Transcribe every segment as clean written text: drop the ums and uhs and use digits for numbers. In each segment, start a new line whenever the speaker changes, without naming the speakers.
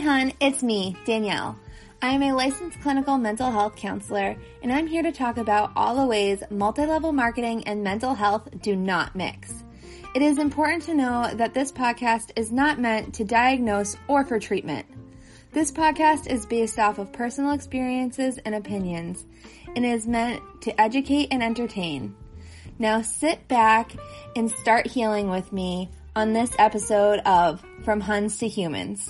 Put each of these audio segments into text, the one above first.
Hun, it's me, Danielle. I am a licensed clinical mental health counselor, and I'm here to talk about all the ways multi-level marketing and mental health do not mix. It is important to know that this podcast is not meant to diagnose or for treatment. This podcast is based off of personal experiences and opinions, and is meant to educate and entertain. Now sit back and start healing with me on this episode of From Huns to Humans.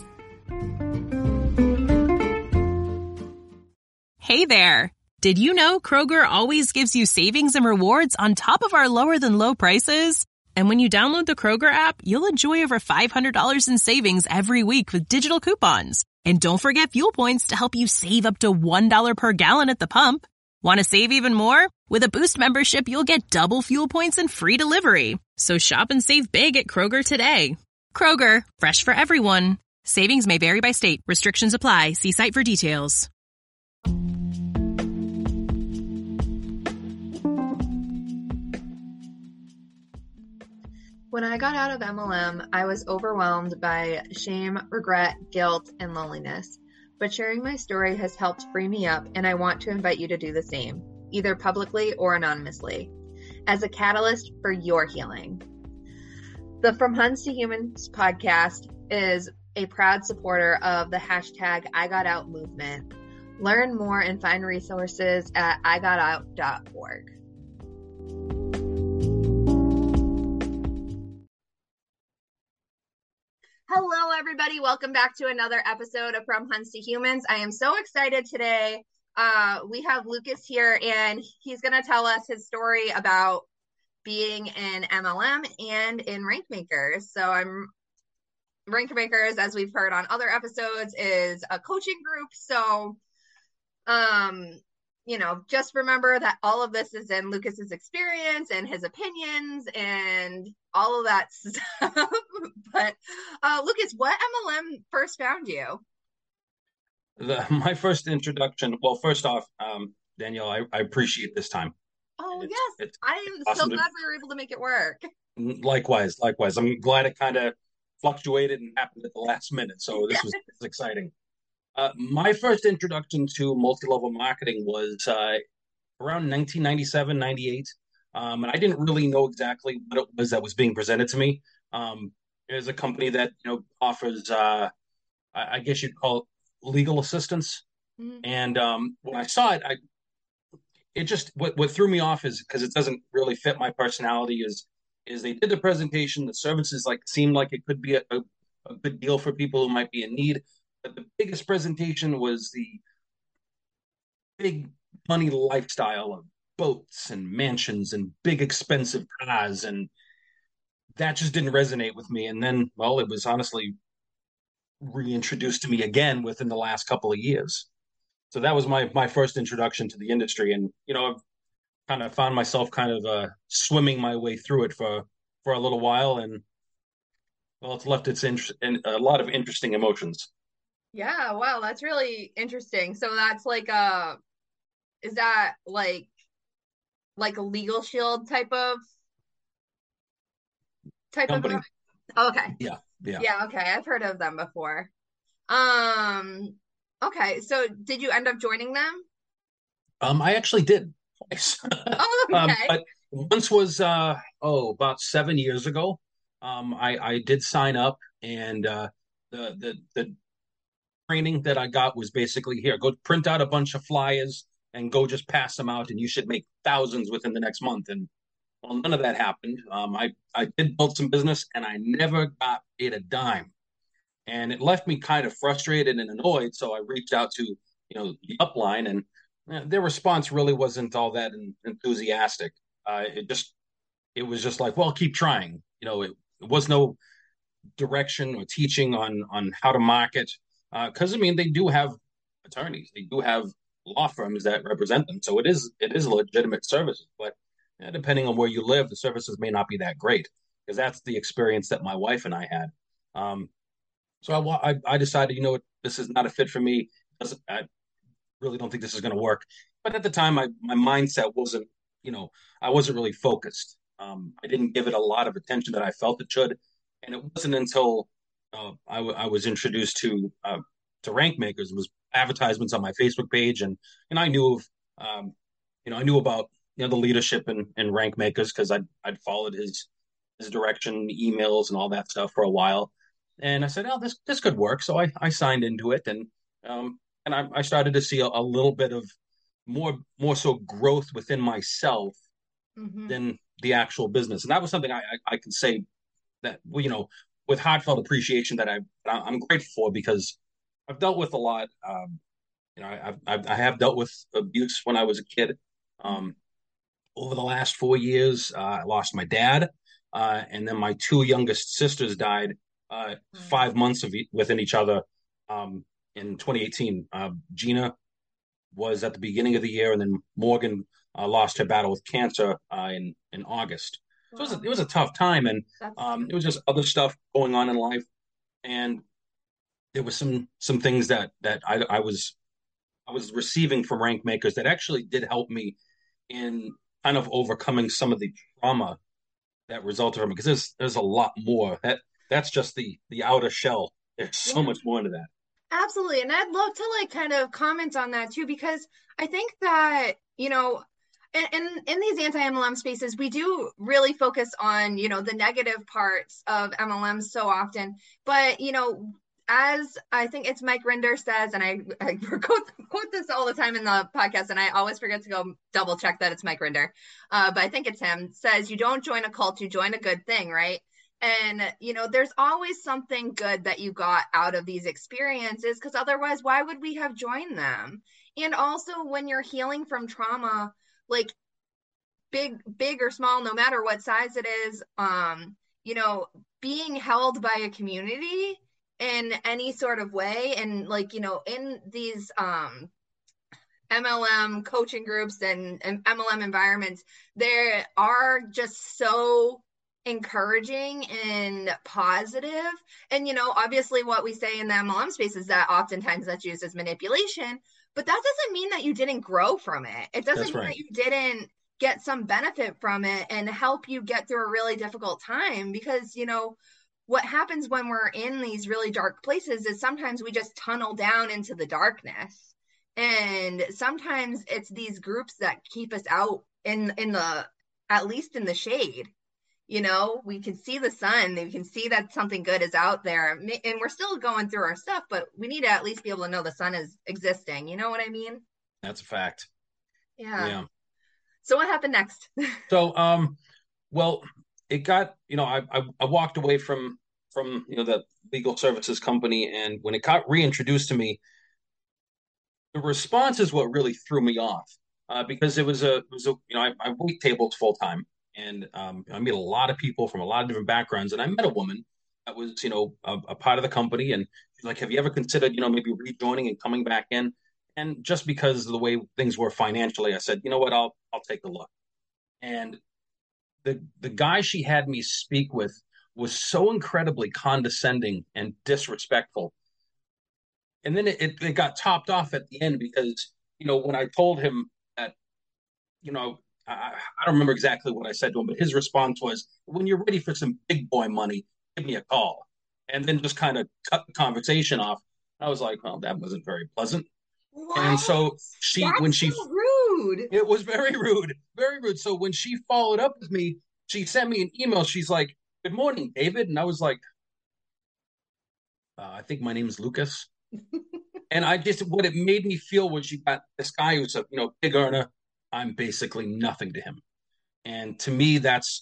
Hey there! Did you know Kroger always gives you savings and rewards on top of our lower than low prices? And when you download the Kroger app, you'll enjoy over $500 in savings every week with digital coupons. And don't forget fuel points to help you save up to $1 per gallon at the pump. Want to save even more? With a Boost membership, you'll get double fuel points and free delivery. So shop and save big at Kroger today. Kroger, fresh for everyone. Savings may vary by state. Restrictions apply. See site for details.
When I got out of MLM, I was overwhelmed by shame, regret, guilt, and loneliness. But sharing my story has helped free me up, and I want to invite you to do the same, either publicly or anonymously, as a catalyst for your healing. The From Huns to Humans podcast is a proud supporter of the hashtag #IGotOut movement. Learn more and find resources at igotout.org. Hello, everybody. Welcome back to another episode of From Huns to Humans. I am so excited today. We have Lucas here, and he's going to tell us his story about being in MLM and in Rankmakers. Rankmakers, as we've heard on other episodes, is a coaching group. So, just remember that all of this is in Lucas's experience and his opinions and all of that stuff. But Lucas, what MLM first found you?
My first introduction. Well, first off, Danielle, I appreciate this time.
Oh, yes. I am
awesome
so glad we were able to make it work.
Likewise. I'm glad it kind of fluctuated and happened at the last minute. So this was exciting. My first introduction to multi-level marketing was around 1997, 98. And I didn't really know exactly what it was that was being presented to me. There's a company that, offers, I guess you'd call it legal assistance. Mm-hmm. And when I saw it, it just, what threw me off is, because it doesn't really fit my personality, is they did the presentation, the services seemed like it could be a good deal for people who might be in need. But the biggest presentation was the big money lifestyle of boats and mansions and big expensive cars, and that just didn't resonate with me. And then, well, it was honestly reintroduced to me again within the last couple of years. So that was my first introduction to the industry, and I've kind of found myself swimming my way through it for a little while, and well, it's left its and a lot of interesting emotions.
Yeah, wow, that's really interesting. So that's is that like a Legal Shield type of
company?
Oh, okay.
Yeah.
Okay, I've heard of them before. Okay, so did you end up joining them?
I actually did twice.
Oh, okay.
But once was about 7 years ago. I did sign up, and the training that I got was basically, here, go print out a bunch of flyers and go just pass them out, and you should make thousands within the next month. And well, none of that happened. I did build some business, and I never got paid a dime, and it left me kind of frustrated and annoyed. So I reached out to the upline, and their response really wasn't all that enthusiastic. It was just like, well, keep trying. It was no direction or teaching on how to market. Because they do have attorneys, they do have law firms that represent them, so it is a legitimate service. But depending on where you live, the services may not be that great, because that's the experience that my wife and I had. So I decided, this is not a fit for me. I really don't think this is going to work. But at the time, my mindset wasn't, I wasn't really focused. I didn't give it a lot of attention that I felt it should, and it wasn't until I was introduced to to Rank Makers. It was advertisements on my Facebook page, and I knew of I knew about the leadership in Rank Makers because I'd followed his direction, emails, and all that stuff for a while. And I said, "Oh, this could work." So I signed into it, and I started to see a little bit of more so growth within myself
Mm-hmm.
than the actual business. And that was something I can say that, well, with heartfelt appreciation that I'm grateful for, because I've dealt with a lot. I have dealt with abuse when I was a kid. Um, Over the last 4 years, I lost my dad, and then my two youngest sisters died 5 months within each other in 2018. Gina was at the beginning of the year, and then Morgan lost her battle with cancer in August. So it was a tough time, and it was just other stuff going on in life, and there was some things that I was receiving from Rank Makers that actually did help me in kind of overcoming some of the trauma that resulted from it, because there's a lot more. That's just the outer shell. There's so
Yeah.
much more into that.
Absolutely. And I'd love to like kind of comment on that too, because I think that, in these anti-MLM spaces, we do really focus on, the negative parts of MLMs so often. But, as I think it's Mike Rinder says, and I quote this all the time in the podcast, and I always forget to go double check that it's Mike Rinder. But I think it's him, says, you don't join a cult, you join a good thing, right? And, there's always something good that you got out of these experiences, because otherwise, why would we have joined them? And also, when you're healing from trauma, like big or small, no matter what size it is, being held by a community in any sort of way, and like, in these MLM coaching groups and MLM environments, they are just so encouraging and positive. And, obviously what we say in the MLM space is that oftentimes that's used as manipulation, but that doesn't mean that you didn't grow from it. It doesn't
That's
mean
right.
that you didn't get some benefit from it and help you get through a really difficult time. Because, what happens when we're in these really dark places is sometimes we just tunnel down into the darkness. And sometimes it's these groups that keep us out in the, at least in the shade. We can see the sun, we can see that something good is out there, and we're still going through our stuff, but we need to at least be able to know the sun is existing. You know what I mean?
That's a fact.
Yeah.
Yeah.
So what happened next?
So, well, it got, I walked away from the legal services company, and when it got reintroduced to me, the response is what really threw me off, because I wait tables full time, and I meet a lot of people from a lot of different backgrounds, and I met a woman that was a part of the company, and she's like, "Have you ever considered maybe rejoining and coming back in?" And just because of the way things were financially, I said, "You know what? I'll take a look." And the guy she had me speak with was so incredibly condescending and disrespectful. And then it got topped off at the end, because when I told him that, I don't remember exactly what I said to him, but his response was, "When you're ready for some big boy money, give me a call," and then just kind of cut the conversation off. I was like, "Well, that wasn't very pleasant." And
What?
so
That's so rude.
it was very rude, very rude. So when she followed up with me, she sent me an email. She's like, "Good morning, David," and I was like, "I think my name is Lucas." And what it made me feel was, you got this guy who's a big earner. I'm basically nothing to him. And to me, that's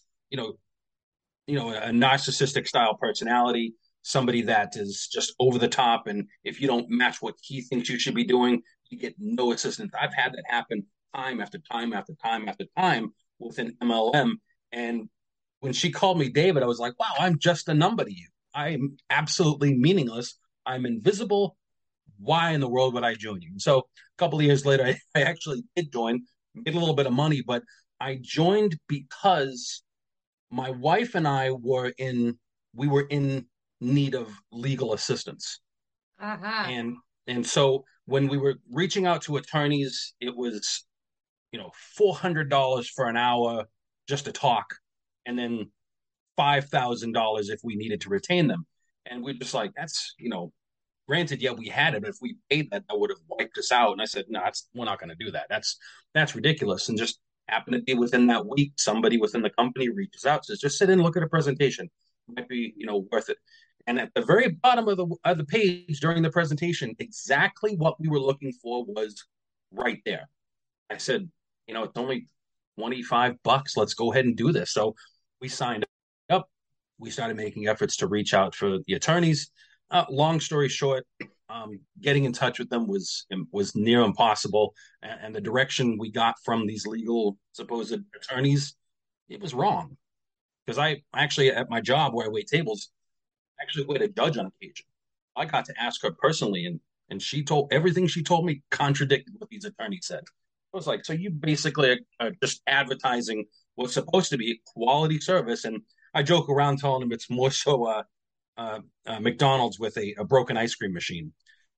a narcissistic style personality, somebody that is just over the top. And if you don't match what he thinks you should be doing, you get no assistance. I've had that happen time after time after time after time with an MLM. And when she called me David, I was like, wow, I'm just a number to you. I'm absolutely meaningless. I'm invisible. Why in the world would I join you? And so a couple of years later, I actually did join, made a little bit of money, but I joined because my wife and I we were in need of legal assistance.
Uh-huh.
And so when we were reaching out to attorneys, it was, $400 for an hour just to talk, and then $5,000 if we needed to retain them. And we're just like, that's granted, yeah, we had it, but if we paid that, that would have wiped us out. And I said, no, we're not going to do that. That's ridiculous. And just happened to be within that week, somebody within the company reaches out, says, just sit in and look at a presentation. It might be, worth it. And at the very bottom of the page during the presentation, exactly what we were looking for was right there. I said, it's only $25. Let's go ahead and do this. So we signed up. We started making efforts to reach out for the attorneys. Long story short, getting in touch with them was near impossible. And the direction we got from these legal supposed attorneys, it was wrong. Because I actually, at my job where I wait tables, actually wait a judge on occasion. I got to ask her personally, and she told everything she told me contradicted what these attorneys said. I was like, so you basically are just advertising what's supposed to be quality service. And I joke around telling them it's more so McDonald's with a broken ice cream machine.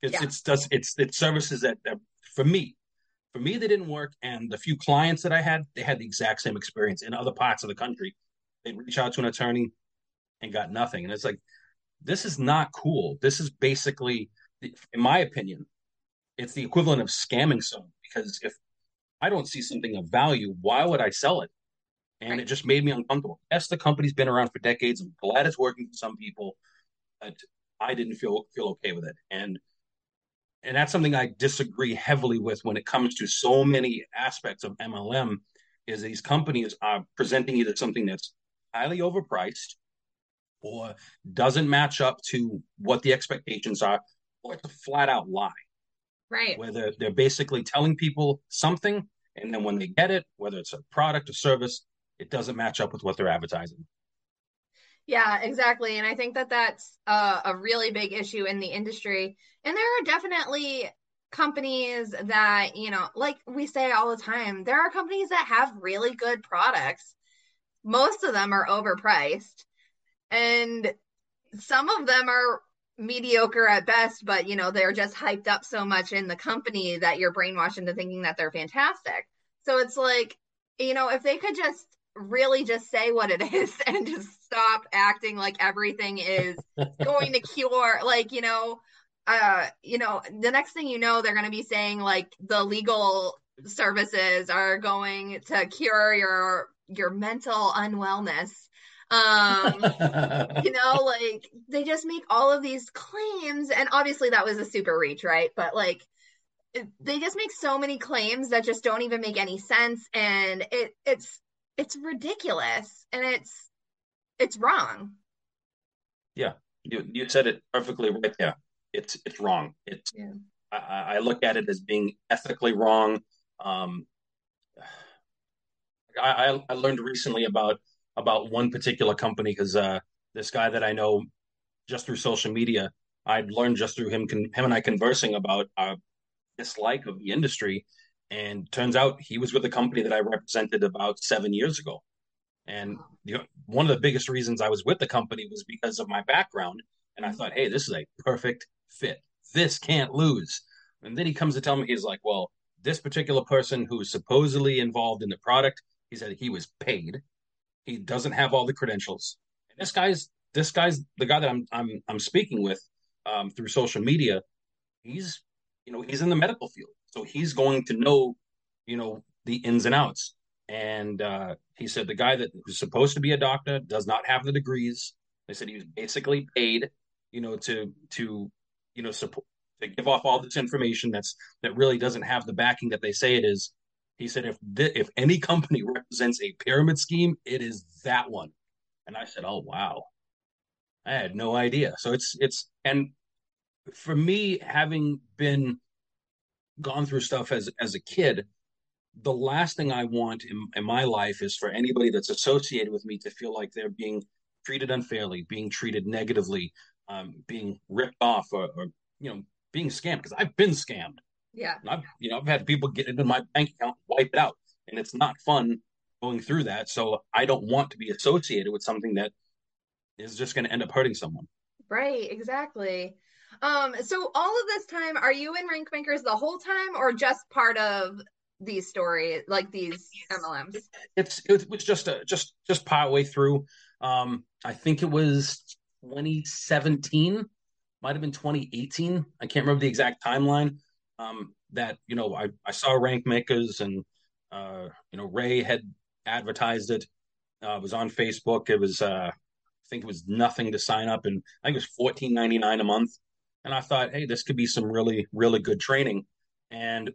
It's services that for me they didn't work. And the few clients that I had, they had the exact same experience in other parts of the country. They'd reach out to an attorney and got nothing. And it's like, this is not cool. This is basically, in my opinion, it's the equivalent of scamming someone, because if I don't see something of value, why would I sell it? And right. It just made me uncomfortable. Yes, the company's been around for decades. I'm glad it's working for some people, but I didn't feel okay with it. And that's something I disagree heavily with when it comes to so many aspects of MLM, is these companies are presenting either something that's highly overpriced or doesn't match up to what the expectations are, or it's a flat out lie.
Right.
Where they're basically telling people something, and then when they get it, whether it's a product or service, it doesn't match up with what they're advertising.
Yeah, exactly. And I think that that's a really big issue in the industry. And there are definitely companies that, like we say all the time, there are companies that have really good products. Most of them are overpriced, and some of them are mediocre at best, but they're just hyped up so much in the company that you're brainwashed into thinking that they're fantastic. So it's like, if they could just really just say what it is and just stop acting like everything is going to cure, like, the next thing they're going to be saying like the legal services are going to cure your mental unwellness. Like they just make all of these claims, and obviously that was a super reach, right? But like they just make so many claims that just don't even make any sense, and it's ridiculous, and it's wrong.
Yeah, you said it perfectly right there. It's wrong. I look at it as being ethically wrong. I learned recently about one particular company, because this guy that I know just through social media, I'd learned just through him and I conversing about our dislike of the industry. And turns out he was with a company that I represented about 7 years ago. And one of the biggest reasons I was with the company was because of my background. And I thought, hey, this is a perfect fit. This can't lose. And then he comes to tell me, he's like, well, this particular person who's supposedly involved in the product, he said he was paid. He doesn't have all the credentials. And this guy's the guy that I'm speaking with through social media. He's he's in the medical field, so he's going to know the ins and outs. And he said the guy that was supposed to be a doctor does not have the degrees. They said he was basically paid, support, to give off all this information that really doesn't have the backing that they say it is. He said if any company represents a pyramid scheme, it is that one. And I said, oh wow, I had no idea. So it's and for me, having gone through stuff as a kid, the last thing I want in my life is for anybody that's associated with me to feel like they're being treated unfairly, being treated negatively, being ripped off, or being scammed, because I've been scammed.
Yeah.
And I've had people get into my bank account and wipe it out, and it's not fun going through that. So I don't want to be associated with something that is just going to end up hurting someone.
Right, exactly. So all of this time, are you in Rank Bankers the whole time, or just part of these stories, like these MLMs?
It was just part way through. I think it was 2017 might have been 2018. I can't remember the exact timeline. That I saw Rank Makers, and Ray had advertised it. It was on Facebook. It was I think it was nothing to sign up, and I think it was 14.99 a month. And I thought, hey, this could be some really really good training. And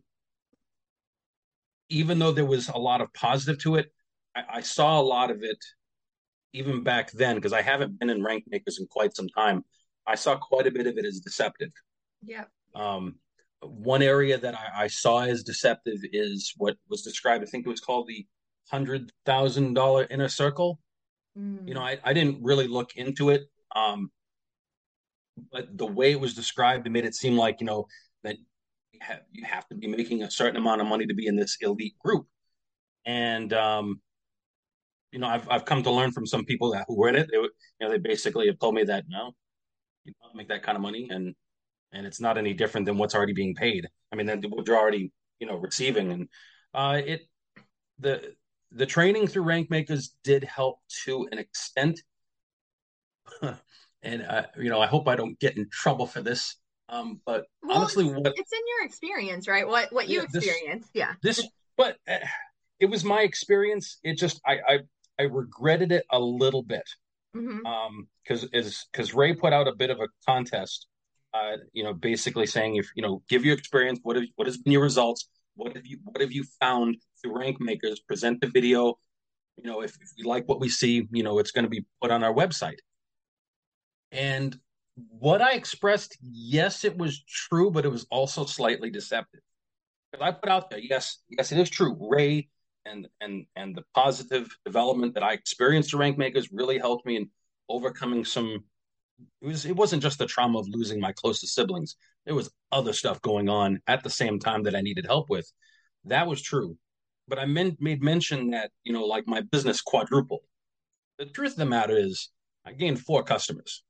even though there was a lot of positive to it, I saw a lot of it even back then, because I haven't been in Rank Makers in quite some time. I saw quite a bit of it as deceptive.
Yeah.
One area that I saw as deceptive is what was described. I think it was called the $100,000 inner circle. I didn't really look into it, but the way it was described, it made it seem like that you have to be making a certain amount of money to be in this elite group. And I've come to learn from some people who were in it. They basically have told me that no, you don't make that kind of money, and it's not any different than what's already being paid. I mean, then what you're already receiving. And it the the training through Rank Makers did help to an extent. And I hope I don't get in trouble for this. But
well,
honestly, what
it's in your experience, right? What you experienced, yeah.
But it was my experience. It just I regretted it a little bit.
Mm-hmm.
Because Ray put out a bit of a contest, basically saying, if give your experience, what has been your results, what have you found through Rank Makers, present the video, if we like what we see, it's going to be put on our website. And what I expressed, yes, it was true, but it was also slightly deceptive. Because I put out there, yes, it is true. Ray and the positive development that I experienced through Rank Makers really helped me in overcoming some. It wasn't just the trauma of losing my closest siblings. There was other stuff going on at the same time that I needed help with. That was true. But I made mention that, like my business quadrupled. The truth of the matter is I gained 4 customers.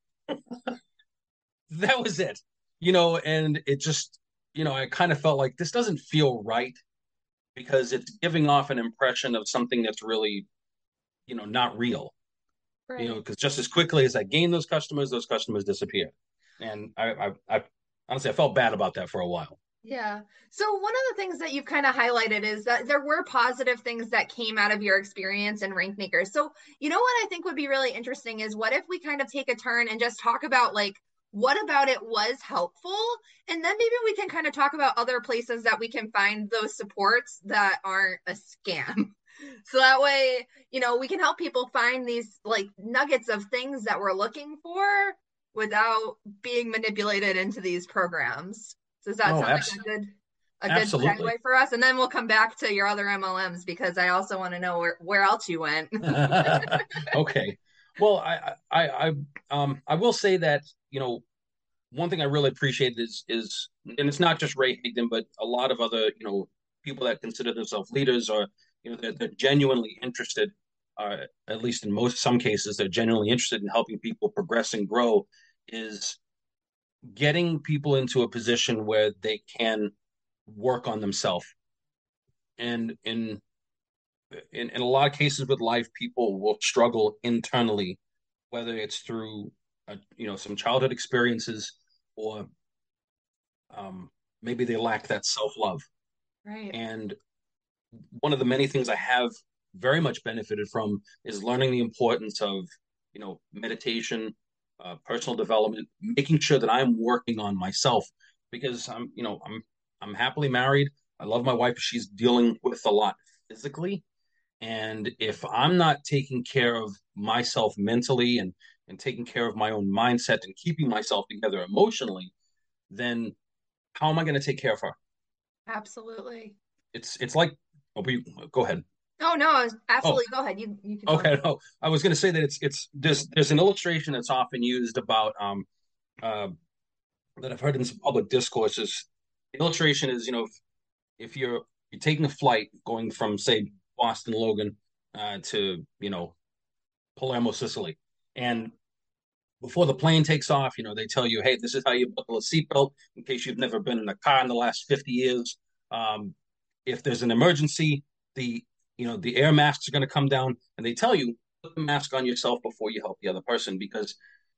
That was it. And it just, I kind of felt like this doesn't feel right, because it's giving off an impression of something that's really, not real.
Right.
Because just as quickly as I gained those customers disappeared. And I honestly, I felt bad about that for a while.
Yeah. So one of the things that you've kind of highlighted is that there were positive things that came out of your experience in Rank Makers. So, what I think would be really interesting is, what if we kind of take a turn and just talk about, like, what about it was helpful? And then maybe we can kind of talk about other places that we can find those supports that aren't a scam. So that way, we can help people find these, like, nuggets of things that we're looking for without being manipulated into these programs. Does that sound like a good segue for us? And then we'll come back to your other MLMs, because I also want to know where else you went.
Okay. Well, I will say that, one thing I really appreciate is, and it's not just Ray Higdon, but a lot of other, people that consider themselves leaders, or, they're genuinely interested, at least in some cases, they're genuinely interested in helping people progress and grow, is getting people into a position where they can work on themselves. And in a lot of cases with life, people will struggle internally, whether it's through some childhood experiences, or maybe they lack that self-love.
Right.
And one of the many things I have very much benefited from is learning the importance of meditation, personal development, making sure that I'm working on myself, because I'm happily married. I love my wife. She's dealing with a lot physically. And if I'm not taking care of myself mentally, and taking care of my own mindset, and keeping myself together emotionally, then how am I going to take care of her?
Absolutely.
It's like, go ahead.
Oh no, absolutely. Go ahead. You can.
Okay, no, I was going to say that it's there's an illustration that's often used about that I've heard in some public discourses. The illustration is, if you're taking a flight going from, say, Boston Logan to Palermo, Sicily, and before the plane takes off, they tell you, hey, this is how you buckle a seatbelt in case you've never been in a car in the last 50 years. If there's an emergency, the air masks are going to come down, and they tell you, put the mask on yourself before you help the other person, because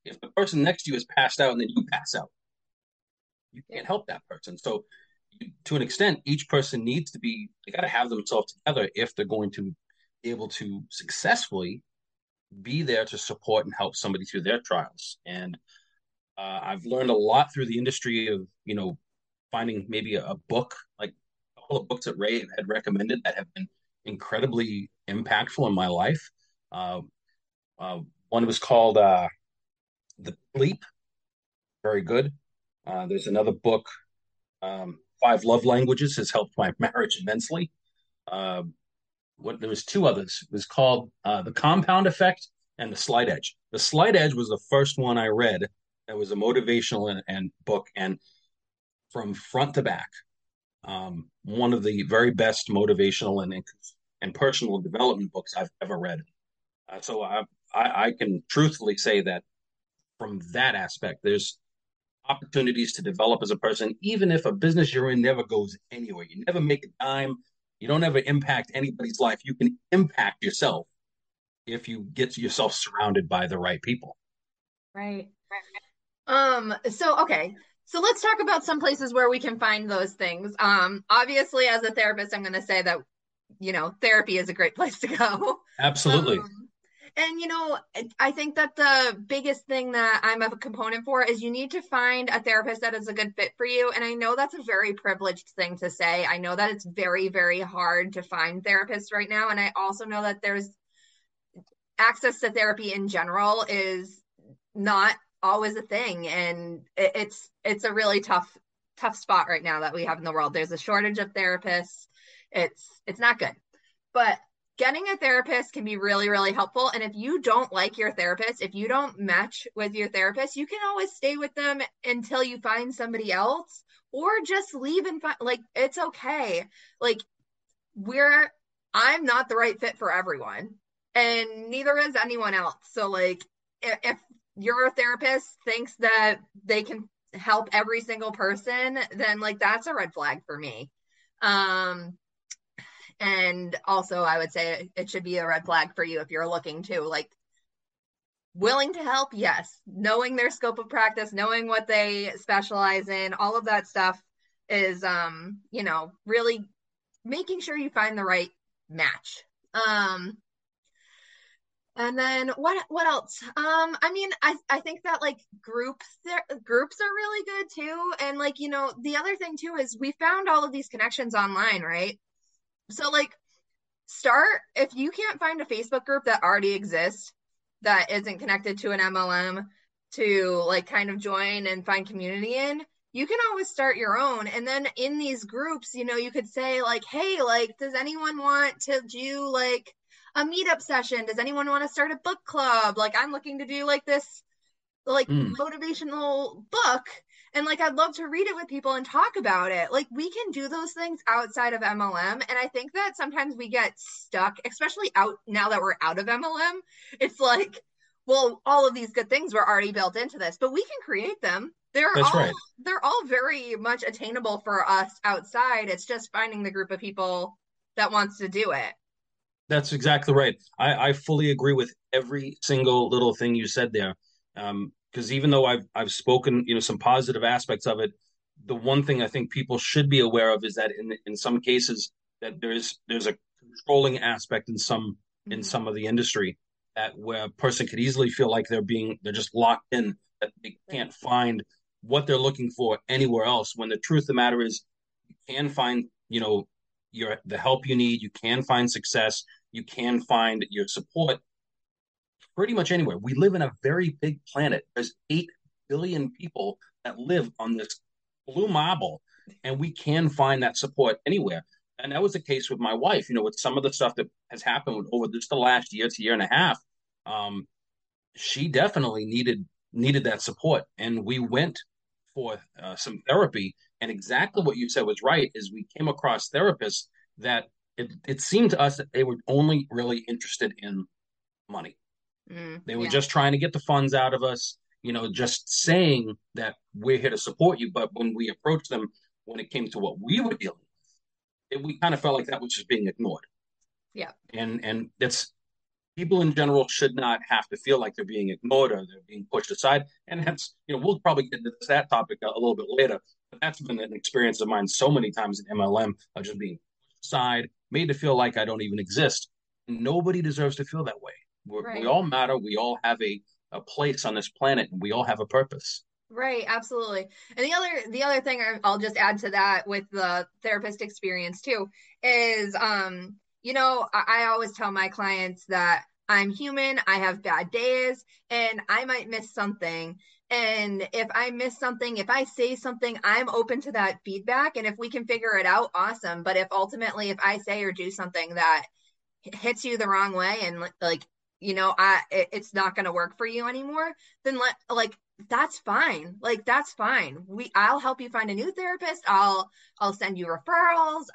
If the person next to you is passed out and then you pass out, you
Yeah.
can't help that person. So to an extent, each person needs to be, they got to have themselves together if they're going to be able to successfully be there to support and help somebody through their trials. And I've learned a lot through the industry of, finding maybe a book, like a couple of books that Ray had recommended that have been incredibly impactful in my life. Uh, One was called The Sleep, very good. There's another book, Five Love Languages, has helped my marriage immensely. Uh, there was two others. It was called The Compound Effect and The Slight Edge. The Slight Edge was the first one I read. That was a motivational and book, and from front to back, one of the very best motivational and personal development books I've ever read. So I can truthfully say that from that aspect, there's opportunities to develop as a person, even if a business you're in never goes anywhere. You never make a dime. You don't ever impact anybody's life. You can impact yourself if you get yourself surrounded by the right people.
Right. Okay. So let's talk about some places where we can find those things. Obviously, as a therapist, I'm going to say that, therapy is a great place to go.
Absolutely.
And, I think that the biggest thing that I'm a component for is you need to find a therapist that is a good fit for you. And I know that's a very privileged thing to say. I know that it's very, very hard to find therapists right now. And I also know that there's access to therapy in general is not always a thing. And it's a really tough spot right now that we have in the world. There's a shortage of therapists. It's not good. But getting a therapist can be really, really helpful. And if you don't like your therapist, if you don't match with your therapist, you can always stay with them until you find somebody else, or just leave and find, like, it's okay. Like, I'm not the right fit for everyone, and neither is anyone else. So, like, if your therapist thinks that they can help every single person, then, like, that's a red flag for me. And also, I would say it should be a red flag for you if you're looking to, like, willing to help, yes. Knowing their scope of practice, knowing what they specialize in, all of that stuff is, really making sure you find the right match. And then what else? I mean, I think that, like, groups are really good too. And, like, the other thing too is we found all of these connections online, right? So, like, if you can't find a Facebook group that already exists that isn't connected to an MLM to, like, kind of join and find community in, you can always start your own. And then in these groups, you could say, like, hey, like, does anyone want to do, like, a meetup session? Does anyone want to start a book club? Like, I'm looking to do, like, this, like, motivational book, and, like, I'd love to read it with people and talk about it. Like, we can do those things outside of MLM. And I think that sometimes we get stuck, especially now that we're out of MLM. It's like, well, all of these good things were already built into this, but we can create them.
That's right.
They're all very much attainable for us outside. It's just finding the group of people that wants to do it.
That's exactly right. I fully agree with every single little thing you said there. Because even though I've spoken, some positive aspects of it, the one thing I think people should be aware of is that in some cases that there's a controlling aspect in some of the industry, that where a person could easily feel like they're just locked in, that they can't find what they're looking for anywhere else. When the truth of the matter is, you can find, the help you need. You can find success. You can find your support pretty much anywhere. We live in a very big planet. There's 8 billion people that live on this blue marble, and we can find that support anywhere. And that was the case with my wife, with some of the stuff that has happened over just the last year to year and a half. She definitely needed that support. And we went for some therapy. And exactly what you said was right, is we came across therapists that it seemed to us that they were only really interested in money. They were just trying to get the funds out of us, just saying that we're here to support you. But when we approached them, when it came to what we were dealing with, we kind of felt like that was just being ignored.
Yeah.
And people in general should not have to feel like they're being ignored or they're being pushed aside. And that's, we'll probably get into that topic a little bit later. But that's been an experience of mine so many times in MLM of just being pushed aside, made to feel like I don't even exist. Nobody deserves to feel that way. We
Right.
all matter. We all have a place on this planet, and we all have a purpose.
Right, absolutely. And the other thing I'll just add to that with the therapist experience too is I always tell my clients that I'm human, I have bad days, and I might miss something. And if I miss something, if I say something, I'm open to that feedback. And if we can figure it out, awesome. But if I say or do something that hits you the wrong way and like it's not going to work for you anymore, then that's fine. Like that's fine. I'll help you find a new therapist. I'll send you referrals.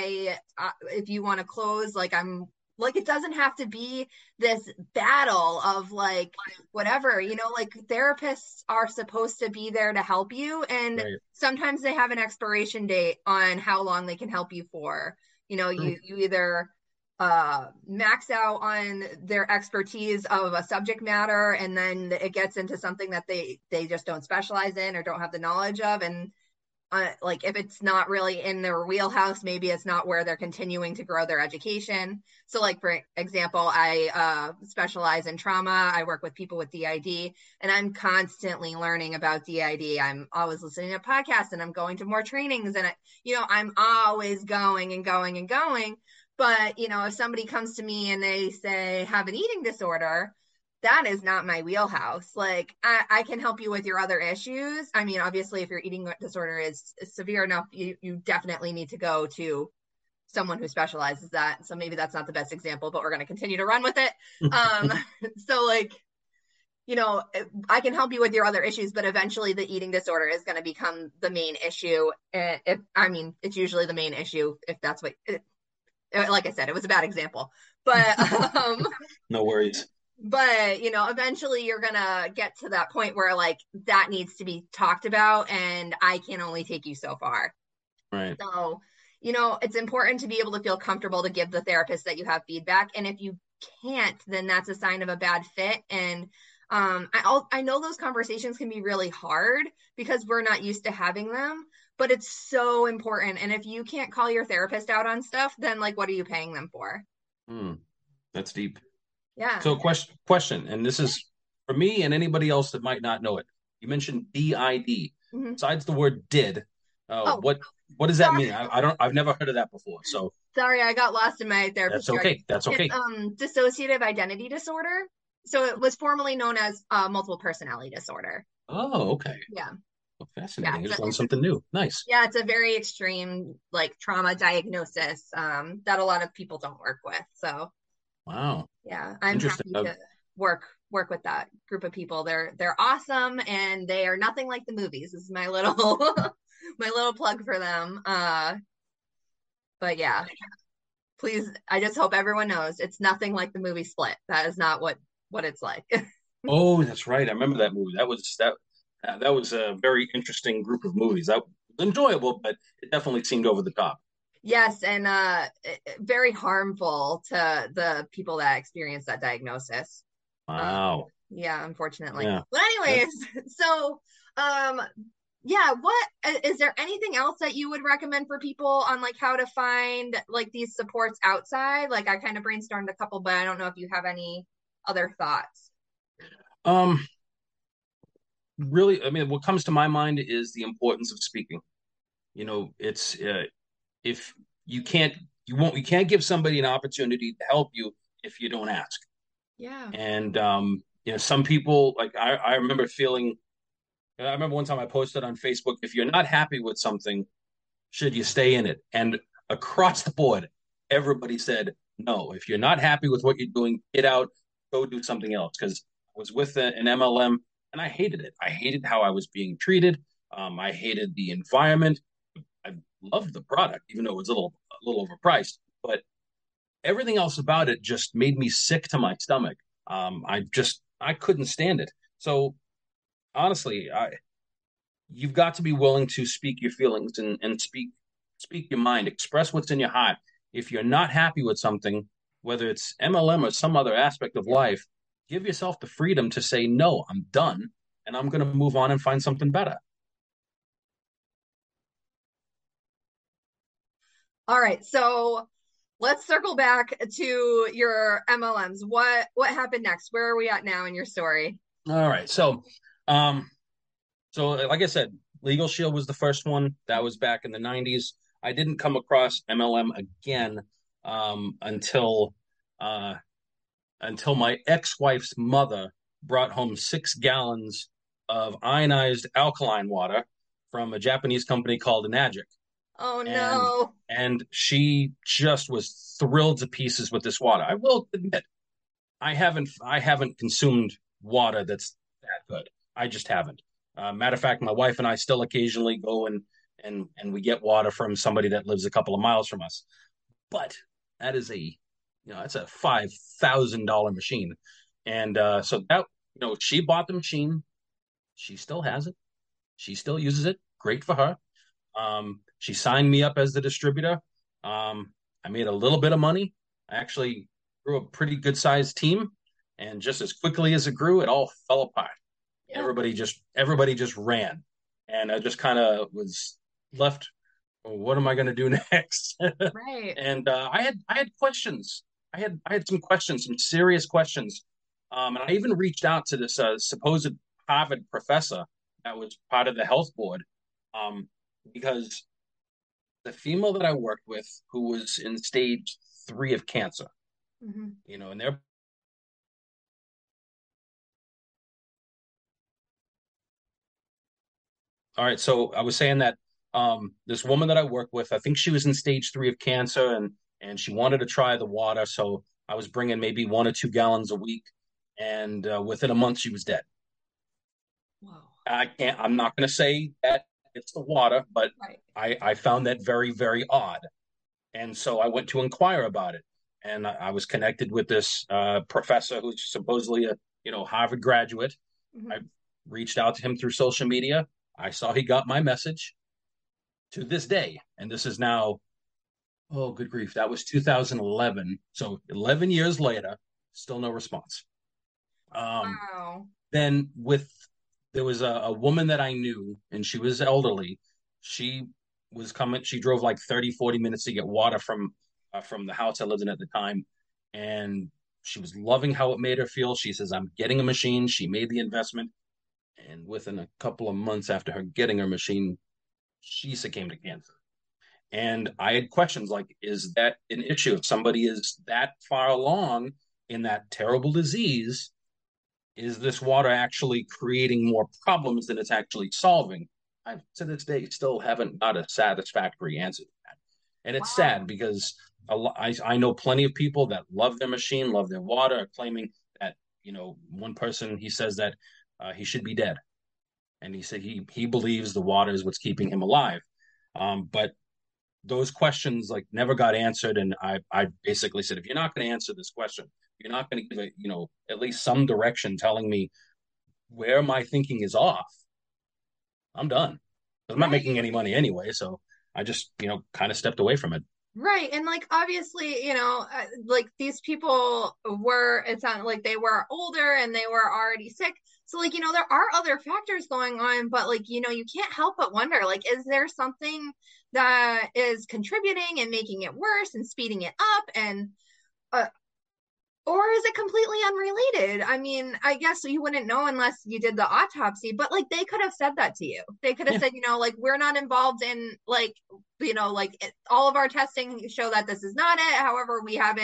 If you want to close, it doesn't have to be this battle of like whatever, like therapists are supposed to be there to help you, and
Right.
sometimes they have an expiration date on how long they can help you for. You either max out on their expertise of a subject matter, and then it gets into something that they just don't specialize in or don't have the knowledge of. And if it's not really in their wheelhouse, maybe it's not where they're continuing to grow their education. So like, for example, I specialize in trauma. I work with people with DID, and I'm constantly learning about DID. I'm always listening to podcasts, and I'm going to more trainings, and I'm always going and going and going. But, if somebody comes to me and they say have an eating disorder, that is not my wheelhouse. Like I can help you with your other issues. I mean, obviously, if your eating disorder is severe enough, you definitely need to go to someone who specializes that. So maybe that's not the best example, but we're going to continue to run with it. So I can help you with your other issues, but eventually the eating disorder is going to become the main issue. It's usually the main issue if that's like I said, it was a bad example, but
No worries.
but eventually you're gonna get to that point where like that needs to be talked about, and I can only take you so far.
Right.
So it's important to be able to feel comfortable to give the therapist that you have feedback, and if you can't, then that's a sign of a bad fit. And I know those conversations can be really hard because we're not used to having them, but it's so important. And if you can't call your therapist out on stuff, then like what are you paying them for?
That's deep.
Yeah.
So question, and this is for me and anybody else that might not know it. You mentioned DID.
Mm-hmm.
Besides the word did,
Oh,
what does that mean? I've never heard of that before. So
sorry, I got lost in my
that's
therapist
okay.
jargon.
That's
It's
okay.
dissociative identity disorder. So it was formerly known as multiple personality disorder.
Oh, okay.
Yeah.
Well,
Yeah.
fascinating. I just learned something new. Nice.
Yeah, it's a very extreme like trauma diagnosis that a lot of people don't work with. So
Wow.
yeah, I'm
Interesting.
happy to work with that group of people. They're awesome, and they are nothing like the movies. This is my little my little plug for them. But yeah, please, I just hope everyone knows it's nothing like the movie Split. That is not what it's like.
Oh, that's right. I remember that movie. That was a very interesting group of movies. That was enjoyable, but it definitely seemed over the top.
Yes, and very harmful to the people that experience that diagnosis.
Wow.
Yeah, unfortunately.
Yeah.
But anyways, so um yeah, what is there anything else that you would recommend for people on like how to find like these supports outside? Like I kind of brainstormed a couple, but I don't know if you have any other thoughts.
Um, really, I mean, what comes to my mind is the importance of speaking. It's if you can't, you can't give somebody an opportunity to help you if you don't ask.
Yeah.
And some people like I remember feeling. I remember one time I posted on Facebook, if you're not happy with something, should you stay in it? And across the board, everybody said no. If you're not happy with what you're doing, get out, go do something else. Because I was with an MLM and I hated it. I hated how I was being treated. I hated the environment. I loved the product, even though it was a little overpriced. But everything else about it just made me sick to my stomach. I couldn't stand it. So honestly, you've got to be willing to speak your feelings and speak your mind, express what's in your heart. If you're not happy with something, whether it's MLM or some other aspect of life, give yourself the freedom to say, no, I'm done and I'm going to move on and find something better.
All right, so let's circle back to your MLMs. What happened next? Where are we at now in your story?
All right. So like I said, Legal Shield was the first one. That was back in the 90s. I didn't come across MLM again until my ex-wife's mother brought home 6 gallons of ionized alkaline water from a Japanese company called Enagic.
Oh
And
no.
and she just was thrilled to pieces with this water. I will admit, I haven't consumed water that's that good. I just haven't. Matter of fact, my wife and I still occasionally go and we get water from somebody that lives a couple of miles from us. But that is it's a $5,000 machine, and so that she bought the machine. She still has it. She still uses it. Great for her. She signed me up as the distributor. I made a little bit of money. I actually grew a pretty good sized team, and just as quickly as it grew, it all fell apart.
Yeah.
Everybody just ran, and I just kind of was left. Well, what am I going to do next?
Right.
And I had questions. I had some questions, some serious questions, and I even reached out to this supposed Harvard professor that was part of the health board, because the female that I worked with, who was in stage 3 of cancer,
Mm-hmm.
and they're all right. So I was saying that this woman that I work with, I think she was in stage 3 of cancer, and she wanted to try the water. So I was bringing maybe 1 or 2 gallons a week, and within a month she was dead.
Wow.
I'm not going to say that it's the water, but
Right.
I found that very, very odd. And so I went to inquire about it. And I was connected with this professor who's supposedly a Harvard graduate.
Mm-hmm.
I reached out to him through social media. I saw he got my message to this day. And this is now, oh, good grief, that was 2011. So 11 years later, still no response.
Wow.
Then there was a woman that I knew, and she was elderly. She was coming, she drove like 30, 40 minutes to get water from the house I lived in at the time. And she was loving how it made her feel. She says, I'm getting a machine. She made the investment. And within a couple of months after her getting her machine, she succumbed to cancer. And I had questions like, is that an issue? If somebody is that far along in that terrible disease, is this water actually creating more problems than it's actually solving? I, to this day, still haven't got a satisfactory answer to that. And it's
Wow.
sad because I know plenty of people that love their machine, love their water, claiming that, one person, he says that he should be dead. And he said he believes the water is what's keeping him alive. But those questions like never got answered. And I basically said, if you're not going to answer this question, you're not going to give it, at least some direction telling me where my thinking is off, I'm done. I'm not
Right.
making any money anyway. So I just, kind of stepped away from it.
Right. And like, obviously, like these people it sounded like they were older and they were already sick. So, like, there are other factors going on, but like, you can't help but wonder, like, is there something that is contributing and making it worse and speeding it up? And, uh, or is it completely unrelated? I mean, I guess you wouldn't know unless you did the autopsy, but like they could have said that to you. They could have
Yeah.
said, like, we're not involved in like, all of our testing show that this is not it. However,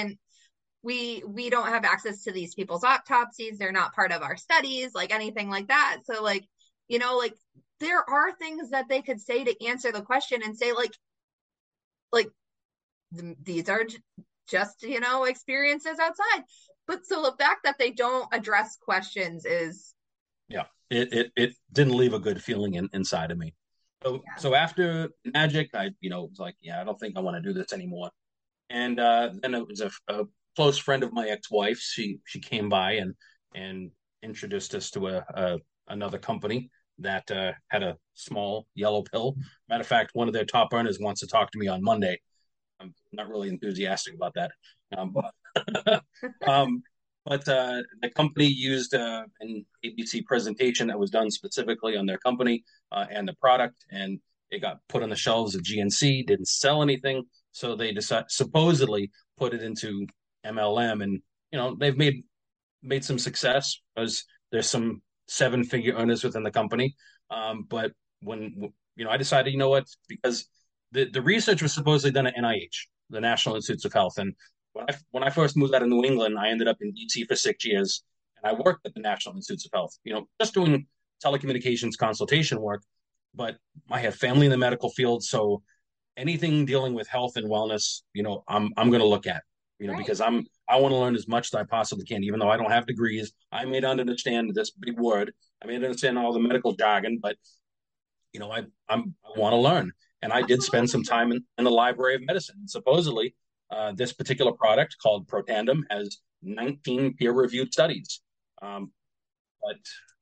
we don't have access to these people's autopsies. They're not part of our studies, like anything like that. So like, like there are things that they could say to answer the question and say like these are just experiences outside. But so the fact that they don't address questions is,
Yeah, it didn't leave a good feeling inside of me. So after Magic, I was like, yeah, I don't think I want to do this anymore. And then it was a close friend of my ex-wife. She came by and introduced us to another company that had a small yellow pill. Matter of fact, one of their top earners wants to talk to me on Monday. I'm not really enthusiastic about that. But um, the company used an ABC presentation that was done specifically on their company and the product, and it got put on the shelves of GNC. Didn't sell anything, so they supposedly put it into MLM, and they've made some success because there's some seven-figure earners within the company. But when I decided, because the research was supposedly done at NIH, the National Institutes of Health, and when I first moved out of New England, I ended up in DC for 6 years, and I worked at the National Institutes of Health. Just doing telecommunications consultation work, but I have family in the medical field, so anything dealing with health and wellness, I'm going to look at,
Right.
because I want to learn as much as I possibly can, even though I don't have degrees. I may not understand this big word. I may not understand all the medical jargon, but I want to learn. And I did spend some time in the Library of Medicine. And supposedly, this particular product called Protandim has 19 peer-reviewed studies. But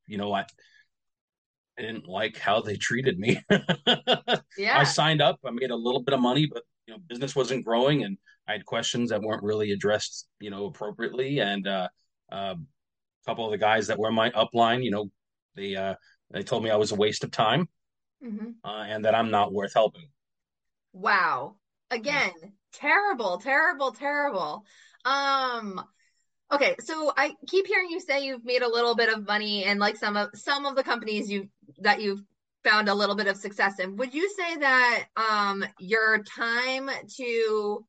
I didn't like how they treated me.
Yeah.
I signed up. I made a little bit of money, but business wasn't growing, and I had questions that weren't really addressed, appropriately. And a couple of the guys that were my upline, they told me I was a waste of time, and that I'm not worth helping.
Wow. Again, terrible, terrible, terrible. Okay, so I keep hearing you say you've made a little bit of money, and like some of the companies that you've found a little bit of success in. Would you say that your time to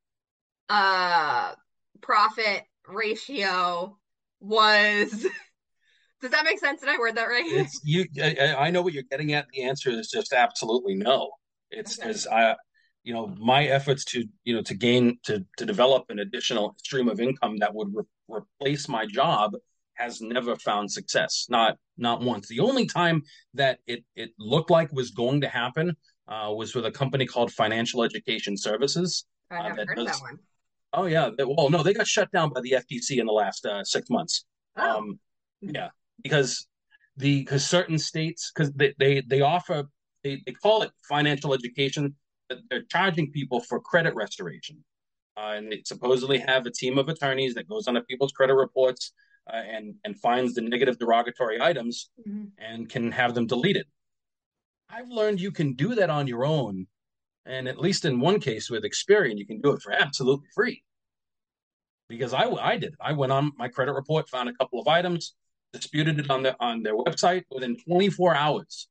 profit ratio was does that make sense? Did I word that right?
I know what you're getting at. The answer is just absolutely no. It's
Okay.
There's my efforts to develop an additional stream of income that would replace my job has never found success. Not once. The only time that it looked like was going to happen was with a company called Financial Education Services.
I haven't heard of that one.
Oh yeah. Well, no, they got shut down by the FTC in the last 6 months.
Oh.
Yeah, because certain states, because they offer, they call it financial education, but they're charging people for credit restoration, and they supposedly have a team of attorneys that goes on to people's credit reports and finds the negative derogatory items and can have them deleted. I've learned you can do that on your own, and at least in one case with Experian, you can do it for absolutely free. Because I did. I went on my credit report, found a couple of items, disputed it on their website. Within 24 hours,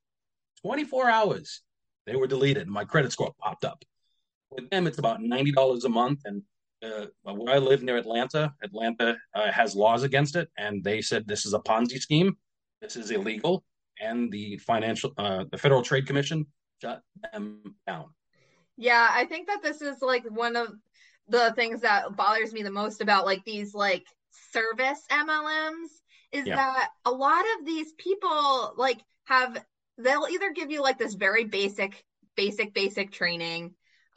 they were deleted, and my credit score popped up. With them, it's about $90 a month, and where I live near Atlanta has laws against it, and they said this is a Ponzi scheme, this is illegal, and the Federal Trade Commission shut them down.
Yeah, I think that this is like one of the things that bothers me the most about like these like service MLMs is that a lot of these people like they'll either give you like this very basic training.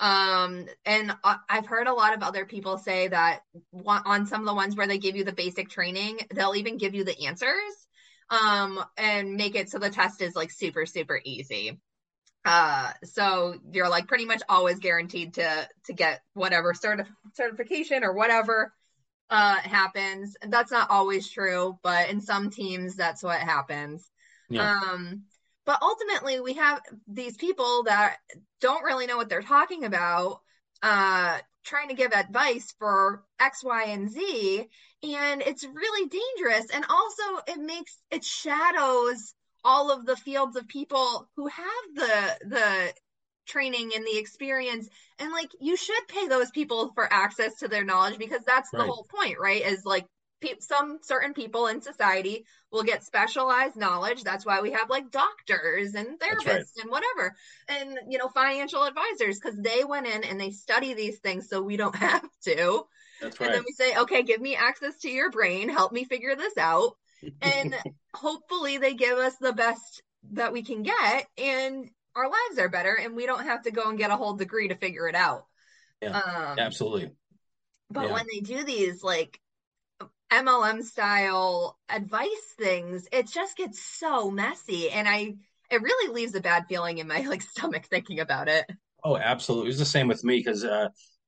And I've heard a lot of other people say that on some of the ones where they give you the basic training, they'll even give you the answers, and make it so the test is like super, super easy. So you're like pretty much always guaranteed to get whatever certification or whatever happens. And that's not always true, but in some teams that's what happens. But ultimately we have these people that don't really know what they're talking about, trying to give advice for X, Y, and Z, and it's really dangerous. And also it shadows all of the fields of people who have the training and the experience. And like, you should pay those people for access to their knowledge, because that's the whole point, right? Is like some certain people in society will get specialized knowledge. That's why we have like doctors and therapists and whatever, and financial advisors, because they went in and they study these things so we don't have to.
That's right.
And then we say, okay, give me access to your brain, help me figure this out. And hopefully they give us the best that we can get, and our lives are better, and we don't have to go and get a whole degree to figure it out.
Absolutely.
But when they do these like MLM style advice things, it just gets so messy, and it really leaves a bad feeling in my like stomach thinking about it.
Oh, absolutely. It was the same with me, because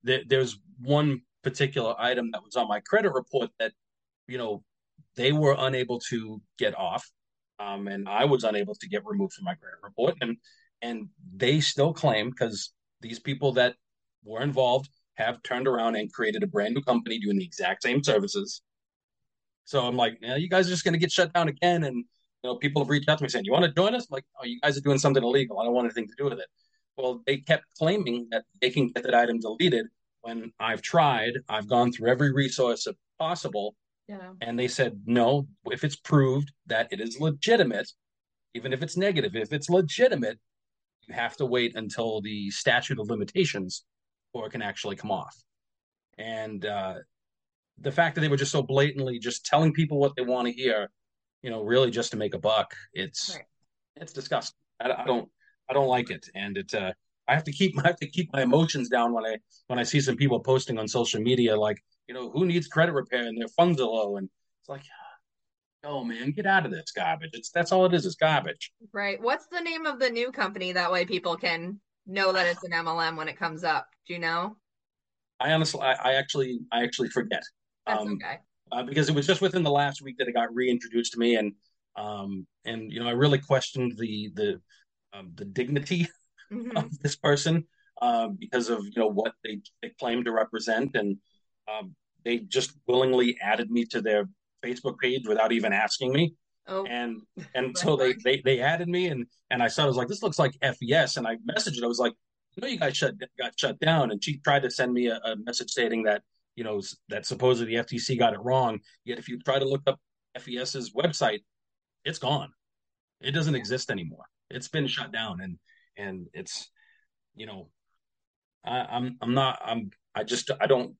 there's one particular item that was on my credit report that, you know, they were unable to get off, and I was unable to get removed from my credit report, and they still claim, because these people that were involved have turned around and created a brand new company doing the exact same services. So I'm like, yeah, you guys are just going to get shut down again. And people have reached out to me saying, "You want to join us?" I'm like, "Oh, you guys are doing something illegal. I don't want anything to do with it." Well, they kept claiming that they can get that item deleted when I've tried. I've gone through every resource possible,
Yeah.
and they said no. If it's proved that it is legitimate, even if it's negative, if it's legitimate, you have to wait until the statute of limitations, or it can actually come off. And the fact that they were just so blatantly just telling people what they want to hear, really just to make a buck, it's
Right.
it's disgusting. I don't like it, and I have to keep my emotions down when I see some people posting on social media like, who needs credit repair and their funds are low, and it's like, oh man, get out of this garbage. That's all it is. It's garbage.
Right. What's the name of the new company? That way people can know that it's an MLM when it comes up. Do you know?
I honestly, I actually forget.
That's okay.
Because it was just within the last week that it got reintroduced to me, and I really questioned the dignity
Mm-hmm.
of this person, because of what they claim to represent, and they just willingly added me to their Facebook page without even asking me,
Oh,
and
red
so they
flag.
they they added me, and I saw it, I was like, this looks like FES, and I messaged it. I was like, you guys got shut down, and she tried to send me a message stating that that supposedly the FTC got it wrong. Yet if you try to look up FES's website, it's gone. It doesn't exist anymore. It's been shut down, and it's you know I'm not I just I don't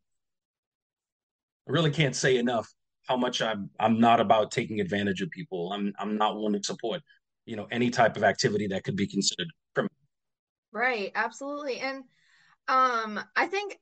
I really can't say enough how much I'm not about taking advantage of people. I'm not one to support any type of activity that could be considered criminal.
Right. Absolutely. And I think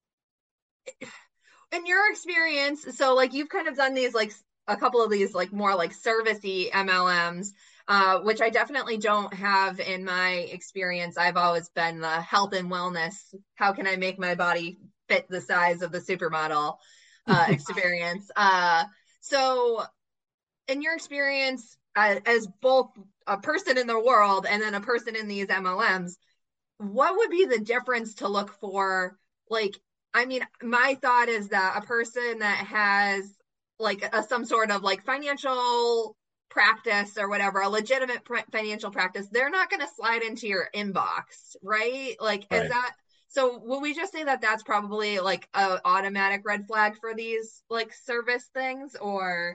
in your experience, so like you've kind of done these like a couple of these like more like servicey MLMs, which I definitely don't have in my experience. I've always been the health and wellness. How can I make my body fit the size of the supermodel experience? So in your experience as both a person in the world and then a person in these MLMs, what would be the difference to look for? Like, I mean, my thought is that a person that has like some sort of like financial practice or whatever, a legitimate financial practice, they're not going to slide into your inbox, right? Like, is
Right.
that so? Will we just say that that's probably like a automatic red flag for these like service things, or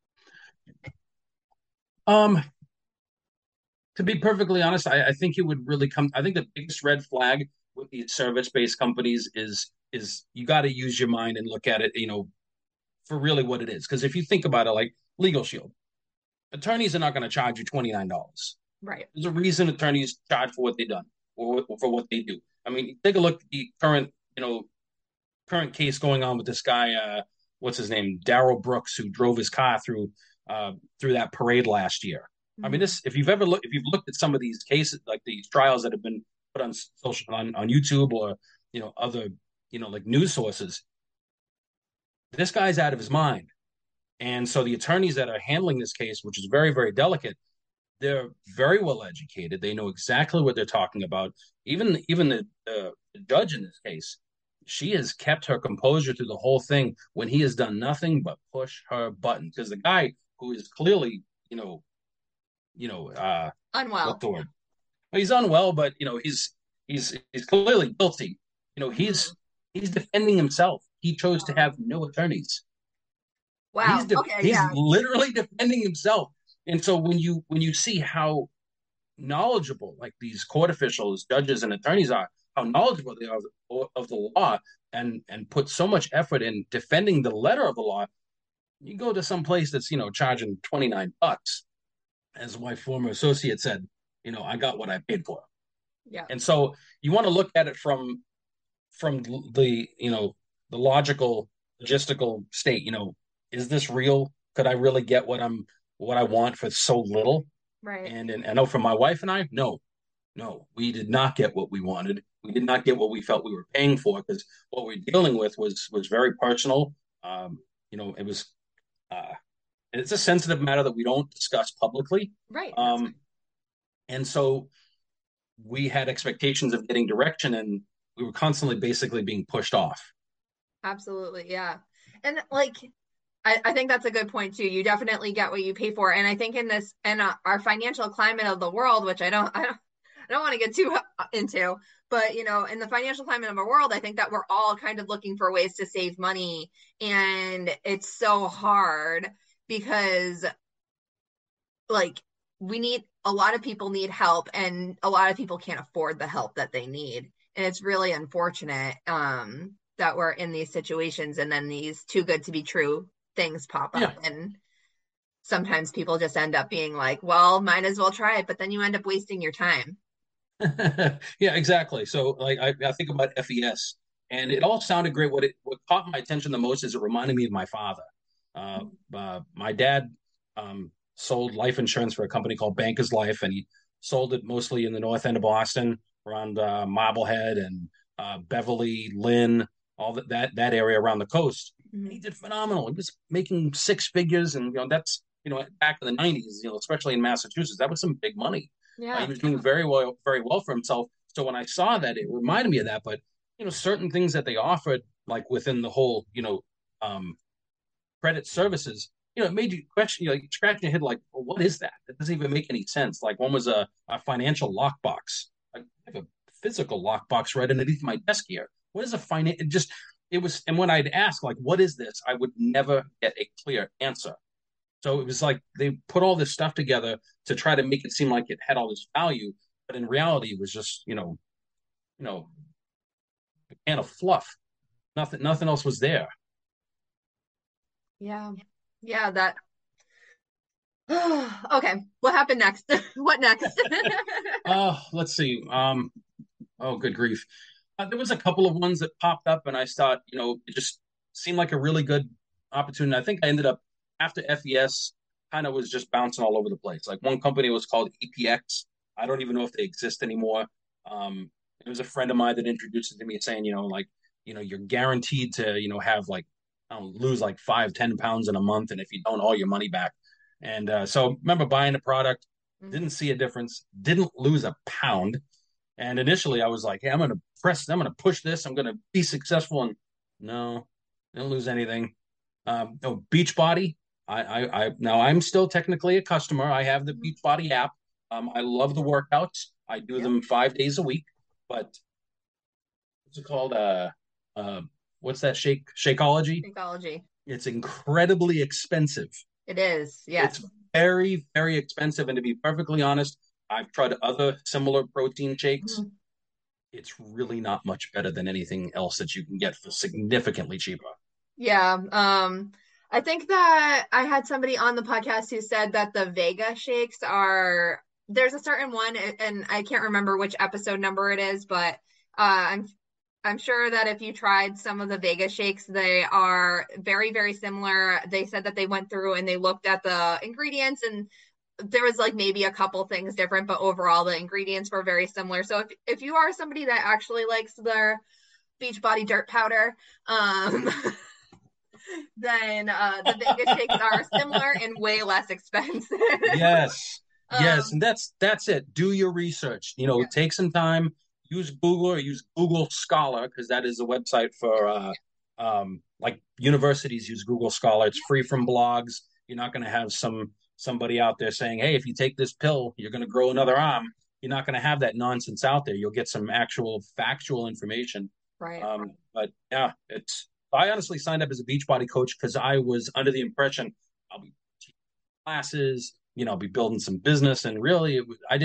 Um, to be perfectly honest, I think it would really come. I think the biggest red flag with these service-based companies is you got to use your mind and look at it, for really what it is. Because if you think about it, like Legal Shield, attorneys are not going to charge you $29.
right?
There's a reason attorneys charge for what they've done or for what they do. I mean, take a look at the current case going on with this guy. What's his name? Darrell Brooks, who drove his car through that parade last year. I mean,
Mm-hmm.
this if you've looked at some of these cases, like these trials that have been put on social on YouTube, or other like news sources, this guy's out of his mind. And so the attorneys that are handling this case, which is very, very delicate, they're very well educated. They know exactly what they're talking about. Even the judge in this case, she has kept her composure through the whole thing when he has done nothing but push her button. Because the guy who is clearly, what's
Unwell.
the word? Well, he's unwell, but he's clearly guilty.
Mm-hmm.
He's defending himself. He chose to have no attorneys.
Wow. Okay.
He's
Yeah.
literally defending himself. And so when you see how knowledgeable like these court officials, judges, and attorneys are, how knowledgeable they are of the law, and put so much effort in defending the letter of the law, you go to some place that's charging $29, as my former associate said, I got what I paid for.
Yeah.
And so you want to look at it from the the logical logistical state. Is this real? Could I really get what I want for so little?
Right.
And I know for my wife and I, no, we did not get what we wanted. we did not get what we felt we were paying for, because what we're dealing with was very personal. It was it's a sensitive matter that we don't discuss publicly.
Right.
And so we had expectations of getting direction, and we were constantly basically being pushed off.
Absolutely. Yeah. And like, I think that's a good point too. You definitely get what you pay for. And I think in this, and our financial climate of the world, which I don't want to get too into, but in the financial climate of our world, I think that we're all kind of looking for ways to save money. And it's so hard because like a lot of people need help, and a lot of people can't afford the help that they need. And it's really unfortunate that we're in these situations, and then these too good to be true things pop up.
Yeah.
And sometimes people just end up being like, well, might as well try it, but then you end up wasting your time.
Yeah, exactly. So like I think about FES, and it all sounded great. What caught my attention the most is it reminded me of my father. My dad sold life insurance for a company called Bankers Life, and he sold it mostly in the north end of Boston, around Marblehead and Beverly, Lynn, all that area around the coast.
Mm-hmm.
He did phenomenal. He was making six figures, and that's back in the 90s, especially in Massachusetts, that was some big money.
Yeah.
He was doing very well for himself. So when I saw that, it reminded me of that. But certain things that they offered, like within the whole credit services, it made you question, scratch your head, like, well, what is that? It doesn't even make any sense. Like one was a financial lockbox. I have a physical lockbox right underneath my desk here. What is a finance? It was, and when I'd ask, like, what is this? I would never get a clear answer. So it was like they put all this stuff together to try to make it seem like it had all this value, but in reality, it was just a can of fluff. Nothing else was there.
Yeah. Yeah. That. Okay. What happened next? What next?
Let's see. Oh, good grief. There was a couple of ones that popped up, and I thought, it just seemed like a really good opportunity. I think I ended up, after FES, kind of was just bouncing all over the place. Like one company was called EPX. I don't even know if they exist anymore. It was a friend of mine that introduced it to me, saying, you're guaranteed to, have like, lose like 5-10 pounds in a month, and if you don't, all your money back. And so remember buying the product, didn't see a difference, didn't lose a pound. And initially I was like, hey, I'm going to push this. I'm going to be successful. And no, didn't lose anything. Beachbody. Now I'm still technically a customer. I have the Beachbody app. I love the workouts. I do them 5 days a week, but what's it called? What's that Shakeology?
Shakeology.
It's incredibly expensive.
It is. Yes.
It's very, very expensive. And to be perfectly honest, I've tried other similar protein shakes. Mm-hmm. It's really not much better than anything else that you can get for significantly cheaper.
Yeah. I think that I had somebody on the podcast who said that the Vega shakes there's a certain one, and I can't remember which episode number it is, but I'm sure that if you tried some of the Vega shakes, they are very, very similar. They said that they went through and they looked at the ingredients, and there was like maybe a couple things different, but overall the ingredients were very similar. So if you are somebody that actually likes their Beachbody dirt powder, then the Vega shakes are similar and way less expensive.
Yes. And that's it. Do your research. Take some time. Use Google or use Google Scholar, because that is a website for like universities use Google Scholar. It's free from blogs. You're not going to have somebody out there saying, hey, if you take this pill, you're going to grow another arm. You're not going to have that nonsense out there. You'll get some actual factual information.
Right.
But yeah, I honestly signed up as a Beachbody coach because I was under the impression I'll be teaching classes, I'll be building some business. And really,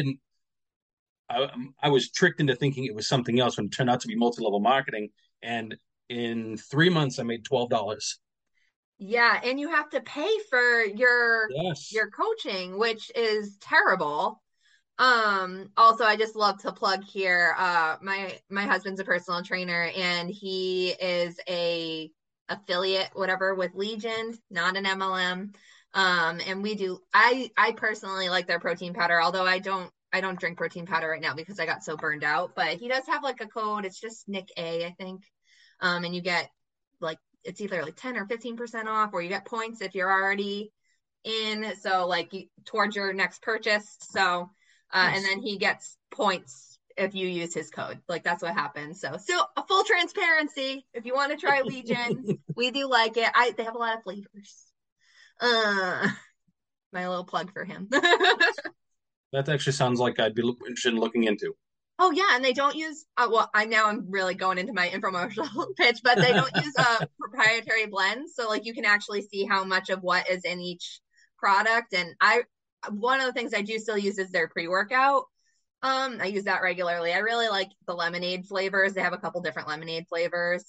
I was tricked into thinking it was something else when it turned out to be multi-level marketing. And in 3 months, I made $12.
Yeah, and you have to pay for your coaching, which is terrible. Also, I just love to plug here. My husband's a personal trainer, and he is a affiliate, whatever, with Legion, not an MLM. And I personally like their protein powder, although I don't I don't drink protein powder right now because I got so burned out, but he does have like a code. It's just Nick A, I think. And you get like, it's either like 10 or 15% off, or you get points if you're already in. So like towards your next purchase. So,
Nice.
and then he gets points if you use his code. Like that's what happens. So still a full transparency. If you want to try Legion, we do like it. They have a lot of flavors. My little plug for him.
That actually sounds like I'd be interested in looking into.
Oh yeah, and they don't use well, I'm really going into my infomercial pitch, but they don't use proprietary blends, so like you can actually see how much of what is in each product. And one of the things I do still use is their pre-workout. I use that regularly. I really like the lemonade flavors. They have a couple different lemonade flavors.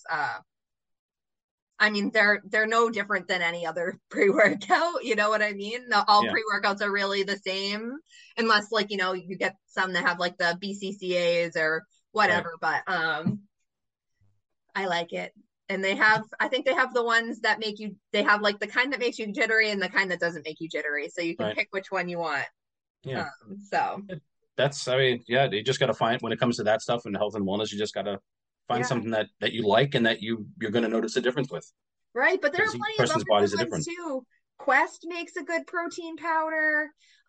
I mean, they're no different than any other pre-workout. You know what I mean? All pre-workouts are really the same, unless like, you get some that have like the BCCAs or whatever. Right. But I like it. And I think they have the ones that they have like the kind that makes you jittery and the kind that doesn't make you jittery. So you can pick which one you want.
Yeah.
So
you just got to find, when it comes to that stuff and health and wellness, you just got to find something that you like and that you're going to notice a difference with.
Right. But there are plenty of other good ones too. Quest makes a good protein powder.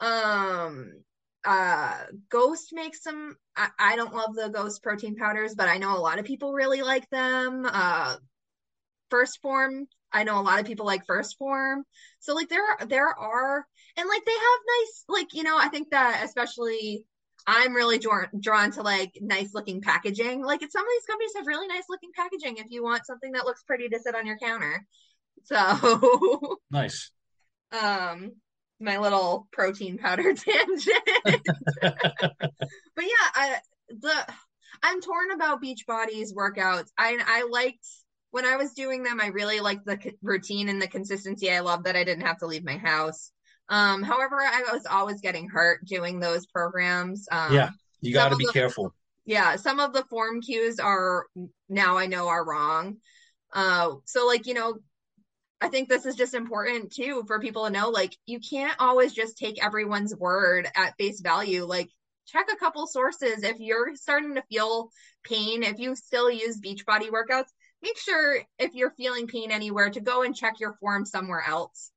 Ghost makes some, I don't love the Ghost protein powders, but I know a lot of people really like them. First Form, I know a lot of people like First Form. So like there are, and like they have nice, like, I think that especially I'm really drawn to like nice looking packaging. Like some of these companies have really nice looking packaging if you want something that looks pretty to sit on your counter. So
nice.
My little protein powder tangent. But yeah, I'm torn about Beachbody's workouts. I liked, when I was doing them, I really liked the routine and the consistency. I love that I didn't have to leave my house. However, I was always getting hurt doing those programs.
You got to be careful.
Yeah, some of the form cues are wrong. So like, I think this is just important too for people to know, like, you can't always just take everyone's word at face value. Like, check a couple sources. If you're starting to feel pain, if you still use Beachbody workouts, make sure if you're feeling pain anywhere to go and check your form somewhere else.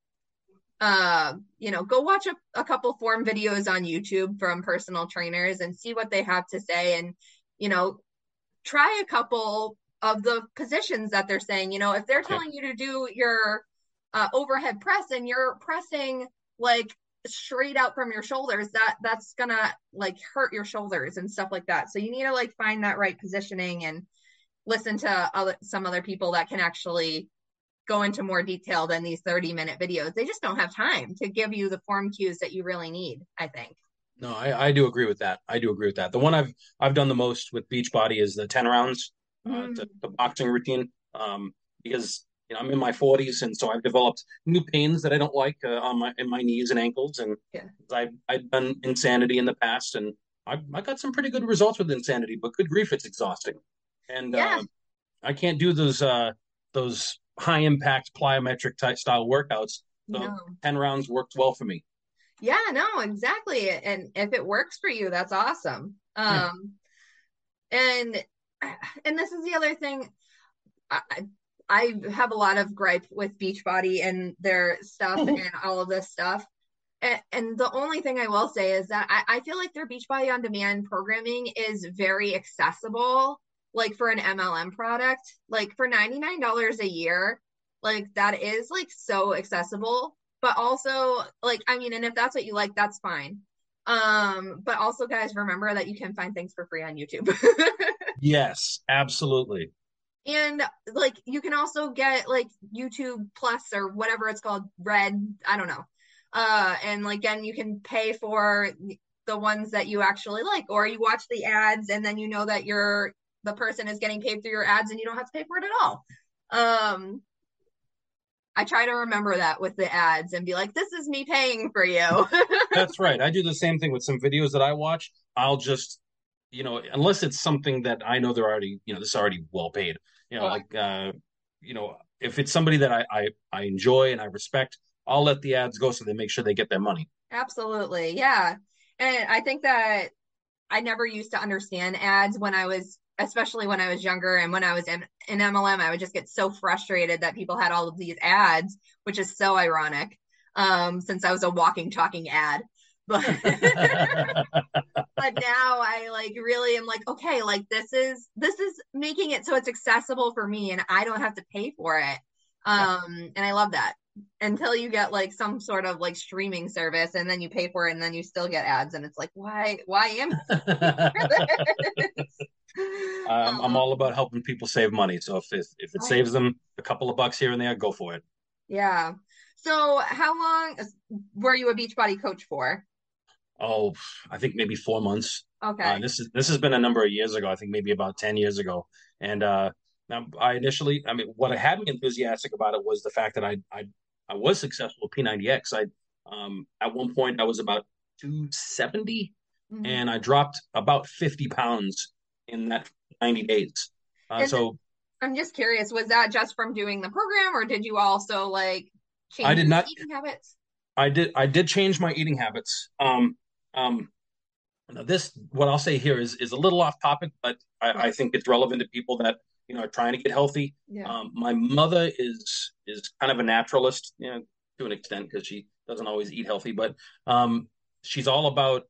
Go watch a couple form videos on YouTube from personal trainers and see what they have to say. And, try a couple of the positions that they're saying. If they're telling you to do your overhead press and you're pressing like straight out from your shoulders, that's gonna like hurt your shoulders and stuff like that. So you need to like find that right positioning and listen to some other people that can actually go into more detail than these 30-minute videos. They just don't have time to give you the form cues that you really need, I think.
No, I do agree with that. The one I've done the most with Beachbody is the 10 rounds, the boxing routine, because I'm in my 40s, and so I've developed new pains that I don't like in my knees and ankles, and I've done Insanity in the past, and I got some pretty good results with Insanity, but good grief, it's exhausting, and I can't do those high impact plyometric type style workouts. So 10 rounds worked well for me.
Yeah, no, exactly. And if it works for you, that's awesome. And this is the other thing. I have a lot of gripe with Beachbody and their stuff and all of this stuff. And the only thing I will say is that I feel like their Beachbody On Demand programming is very accessible, like for an MLM product, like for $99 a year, like that is like so accessible. But also, like, I mean, and if that's what you like, that's fine. But also, guys, remember that you can find things for free on YouTube.
Yes, absolutely.
And like, you can also get like YouTube Plus or whatever it's called, Red, I don't know. And like, again, you can pay for the ones that you actually like, or you watch the ads and then you know that the person is getting paid through your ads and you don't have to pay for it at all. I try to remember that with the ads and be like, this is me paying for you.
That's right. I do the same thing with some videos that I watch. I'll just, unless it's something that I know they're already, this is already well paid, if it's somebody that I enjoy and I respect, I'll let the ads go so they make sure they get their money.
Absolutely. Yeah. And I think that I never used to understand ads when I was, especially when I was younger and when I was in MLM, I would just get so frustrated that people had all of these ads, which is so ironic, since I was a walking, talking ad. But but now I like really am like, okay, like this is making it so it's accessible for me and I don't have to pay for it.
Yeah.
And I love that until you get like some sort of like streaming service and then you pay for it and then you still get ads and it's like, why am
I'm all about helping people save money. So if it saves them a couple of bucks here and there, go for it.
Yeah. So how long were you a Beachbody coach for?
Oh, I think maybe 4 months.
Okay.
This has been a number of years ago. I think maybe about 10 years ago. And now I mean, what had me enthusiastic about it was the fact that I was successful with P90X. I At one point I was about 270,
Mhm.
and I dropped about 50 pounds in that 90 days.
And
So
I'm just curious, was that just from doing the program or did you also like
I
change
did
your
not.
eating habits?
I did change my eating habits. Um, Now this, what I'll say here is a little off topic, but I think it's relevant to people that are trying to get healthy.
Yeah.
My mother is kind of a naturalist, to an extent because she doesn't always eat healthy, but she's all about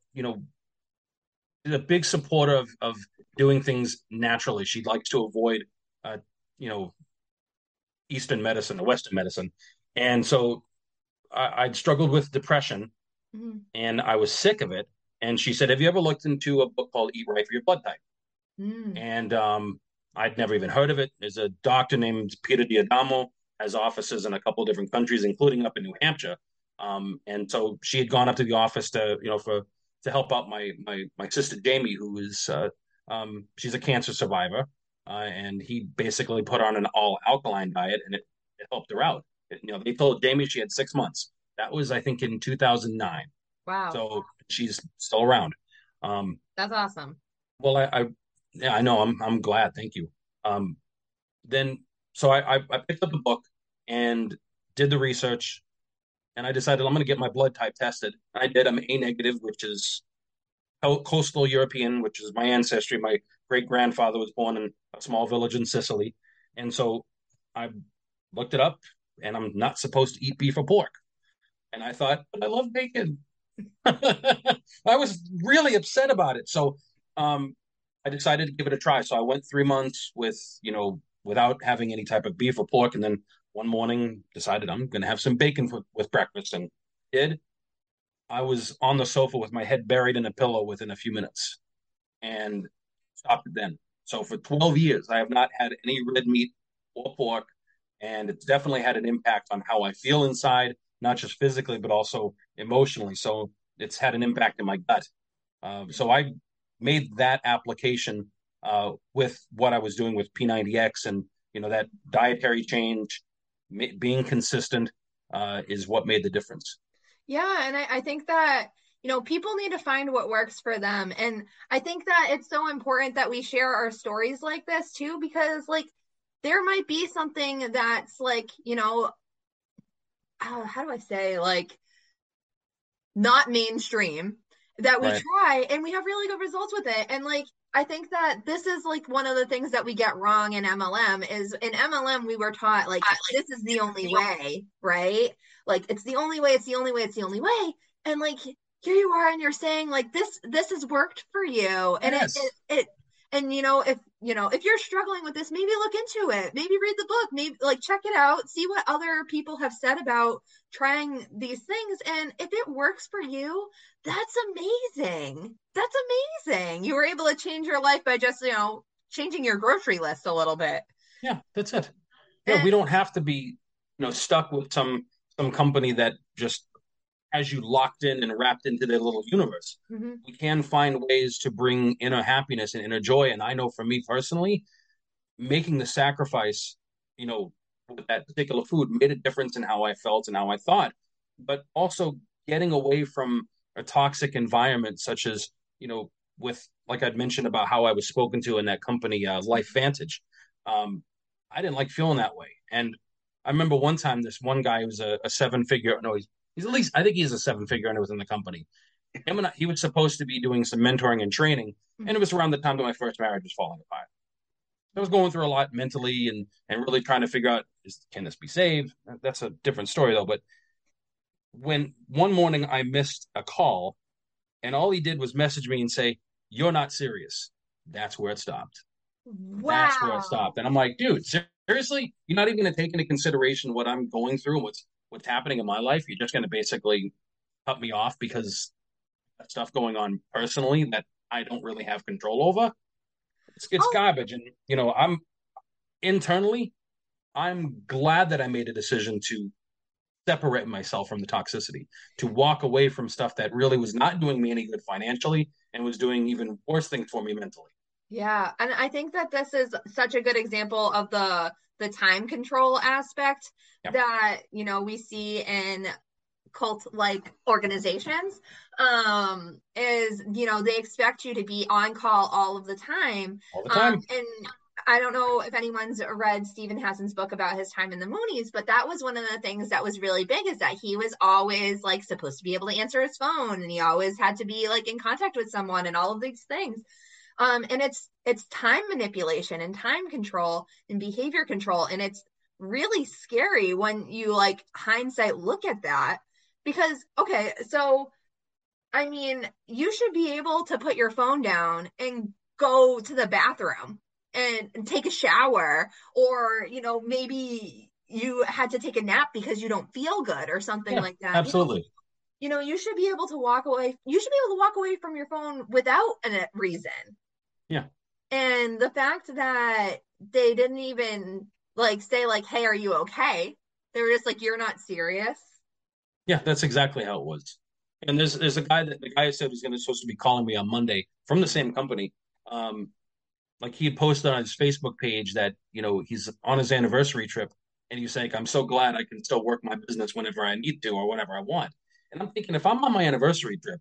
she's a big supporter of doing things naturally. She likes to avoid uh, you know Eastern medicine or Western medicine, and so I'd struggled with depression
Mhm.
and I was sick of it. And she said, "Have you ever looked into a book called Eat Right for Your Blood Type?"
Mm.
And I'd never even heard of it. There's a doctor named Peter Diadamo, has offices in a couple of different countries, including up in New Hampshire. And so she had gone up to the office to help out my sister Jamie, who is she's a cancer survivor, and he basically put her on an all alkaline diet, and it helped her out. They told Jamie she had 6 months. That was, I think, in 2009.
Wow.
So she's still around. Um,
That's awesome.
well, yeah, I know. I'm glad. Thank you. Um, then, so I picked up the book and did the research, and I decided I'm going to get my blood type tested. I did. I'm A negative, which is coastal European, which is my ancestry. My great grandfather was born in a small village in Sicily, and so I looked it up, and I'm not supposed to eat beef or pork. And I thought, but I love bacon. I was really upset about it. So um, I decided to give it a try. So I went 3 months without having any type of beef or pork. And then one morning decided I'm going to have some bacon with breakfast and did. I was on the sofa with my head buried in a pillow within a few minutes and stopped it then. So for 12 years, I have not had any red meat or pork. And it's definitely had an impact on how I feel inside, not just physically, but also emotionally. So it's had an impact in my gut. So I made that application with what I was doing with P90X, and that dietary change, being consistent, is what made the difference.
Yeah, and I think that, people need to find what works for them. And I think that it's so important that we share our stories like this too, because like there might be something that's like, how do I say, like not mainstream that we
Right.
try and we have really good results with it. And like I think that this is like one of the things that we get wrong in MLM is in MLM we were taught like this is the only way, right? Like it's the only way, it's the only way, it's the only way. And like here you are and you're saying like this has worked for you. And
Yes.
it and if you're struggling with this, maybe look into it. Maybe read the book. Maybe like check it out. See what other people have said about trying these things. And if it works for you, that's amazing. That's amazing. You were able to change your life by just, changing your grocery list a little bit.
Yeah, that's it. Yeah,
And
we don't have to be, stuck with some company that just has you locked in and wrapped into their little universe.
mhm.
We can find ways to bring inner happiness and inner joy. And I know for me personally, making the sacrifice, with that particular food made a difference in how I felt and how I thought. But also getting away from a toxic environment, such as, with like I'd mentioned about how I was spoken to in that company, Life Vantage. Um, I didn't like feeling that way. And I remember one time this one guy was a seven figure, no, he's at least, I think he's a seven figure earner within the company. he was supposed to be doing some mentoring and training, and it was around the time that my first marriage was falling apart. I was going through a lot mentally and really trying to figure out, can this be saved? That's a different story though. But when one morning I missed a call, and all he did was message me and say, "You're not serious." That's where it stopped. That's where it
Wow.
stopped. And I'm like, dude, seriously, you're not even going to take into consideration what I'm going through, what's happening in my life. You're just going to basically cut me off because of stuff going on personally that I don't really have control over. It's
Oh,
garbage, and I'm internally, I'm glad that I made a decision to separate myself from the toxicity, to walk away from stuff that really was not doing me any good financially and was doing even worse things for me mentally.
yeah. And I think that this is such a good example of the time control aspect
Yeah,
that, we see in cult like organizations, is, they expect you to be on call all of the time.
all the time.
And I don't know if anyone's read Stephen Hassan's book about his time in the Moonies, but that was one of the things that was really big, is that he was always like supposed to be able to answer his phone, and he always had to be like in contact with someone and all of these things. And it's time manipulation and time control and behavior control, and it's really scary when you like hindsight look at that, because okay, so I mean, you should be able to put your phone down and go to the bathroom and take a shower, or maybe you had to take a nap because you don't feel good or something
Yeah,
like that.
absolutely.
You should be able to walk away. You should be able to walk away from your phone without a reason.
Yeah,
And the fact that they didn't even like say like, "Hey, are you okay?" They were just like, "You're not serious."
yeah, that's exactly how it was. And there's a guy that the guy said was going to supposed to be calling me on Monday from the same company. Um, like he had posted on his Facebook page that he's on his anniversary trip, and he's like, "I'm so glad I can still work my business whenever I need to or whenever I want." And I'm thinking, if I'm on my anniversary trip,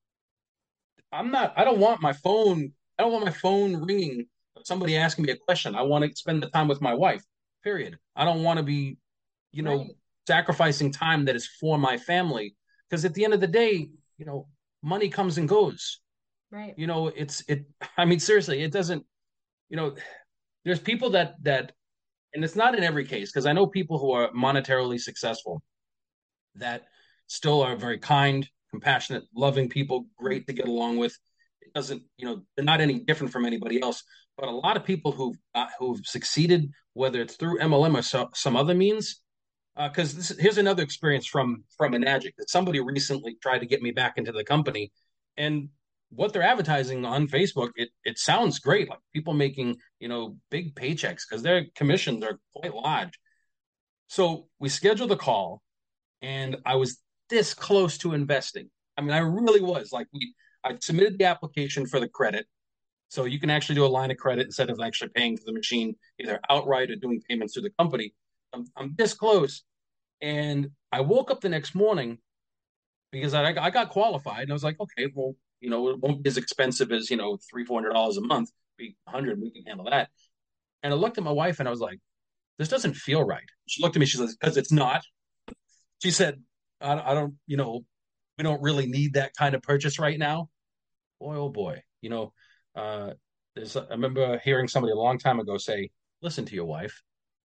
I'm not. I don't want my phone. I don't want my phone ringing. Somebody asking me a question. I want to spend the time with my wife. Period. I don't want to be, you know,
Right.
sacrificing time that is for my family. Because at the end of the day, money comes and goes.
Right.
It's it. I mean, seriously, it doesn't. You know, there's people that, and it's not in every case, because I know people who are monetarily successful that still are very kind, compassionate, loving people, great to get along with. It doesn't, they're not any different from anybody else. But a lot of people who've succeeded, whether it's through MLM or some other means, because here's another experience from Enagic that somebody recently tried to get me back into the company, and what they're advertising on Facebook, it sounds great, like people making big paychecks because their commissions are quite large. So we scheduled a call, and I was this close to investing. I mean, I really was. Like I submitted the application for the credit, so you can actually do a line of credit instead of actually paying to the machine, either outright or doing payments to the company. I'm this close, and I woke up the next morning because I got qualified, and I was like, okay, well, it won't be as expensive as $300-400 a month. Be 100, we can handle that. And I looked at my wife, and I was like, this doesn't feel right. She looked at me, she says, because it's not. She said, I don't, we don't really need that kind of purchase right now. Boy, oh boy, uh, I remember hearing somebody a long time ago say, listen to your wife.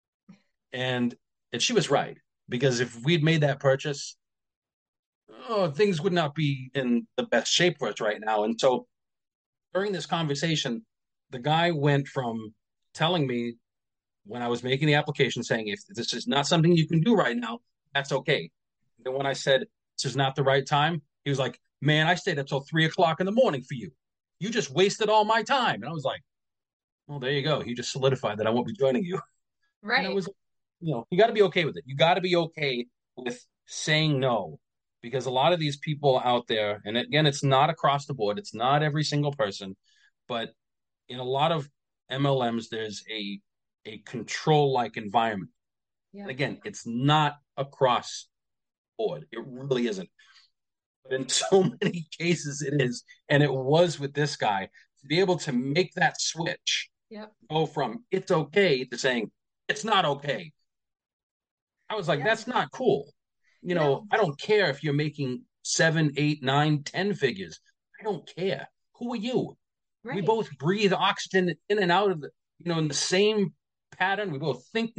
And she was right, because if we'd made that purchase, things would not be in the best shape for us right now. And so during this conversation, the guy went from telling me when I was making the application, saying, if this is not something you can do right now, that's okay. Then when I said, this is not the right time, he was like, man, I stayed up till 3 o'clock in the morning for you. You just wasted all my time. And I was like, well, there you go. You just solidified that I won't be joining you. And it
Right.
was, you got to be okay with it. You got to be okay with saying no, because a lot of these people out there, and again, it's not across the board, it's not every single person, but in a lot of MLMs, there's a control like environment. And
Yep.
again, it's not across the board. It really isn't. But in so many cases, it is. And it was with this guy to be able to make that switch,
Yep.
go from it's okay to saying it's not okay. I was like,
Yeah.
that's not cool.
You know,
I don't care if you're making 7, 8, 9, 10 figures. I don't care. Who are you? We
Right.
both breathe oxygen in and out of the, in the same pattern. We both think,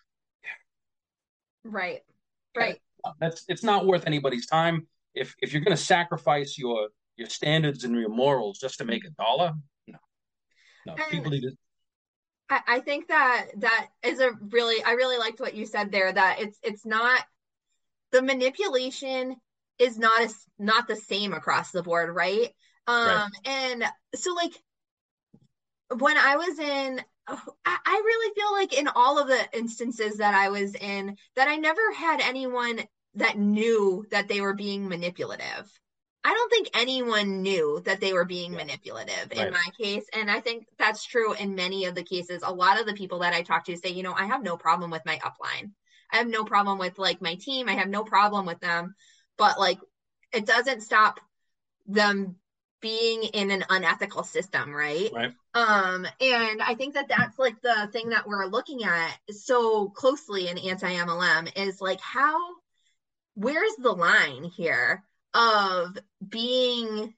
Right. Right.
it's not worth anybody's time. If you're going to sacrifice your standards and your morals just to make a dollar, no, no.
And
People need to.
I think that is I really liked what you said there, that it's not, the manipulation is not the same across the board, right?
Right.
And so like when I was in, I really feel like in all of the instances that I was in, that I never had anyone that knew that they were being manipulative. I don't think anyone knew that they were being manipulative in
Right.
my case. And I think that's true in many of the cases. A lot of the people that I talk to say, I have no problem with my upline. I have no problem with like my team. I have no problem with them. But like, it doesn't stop them being in an unethical system, right?
Right.
And I think that that's like the thing that we're looking at so closely in anti-MLM is like where's the line here of being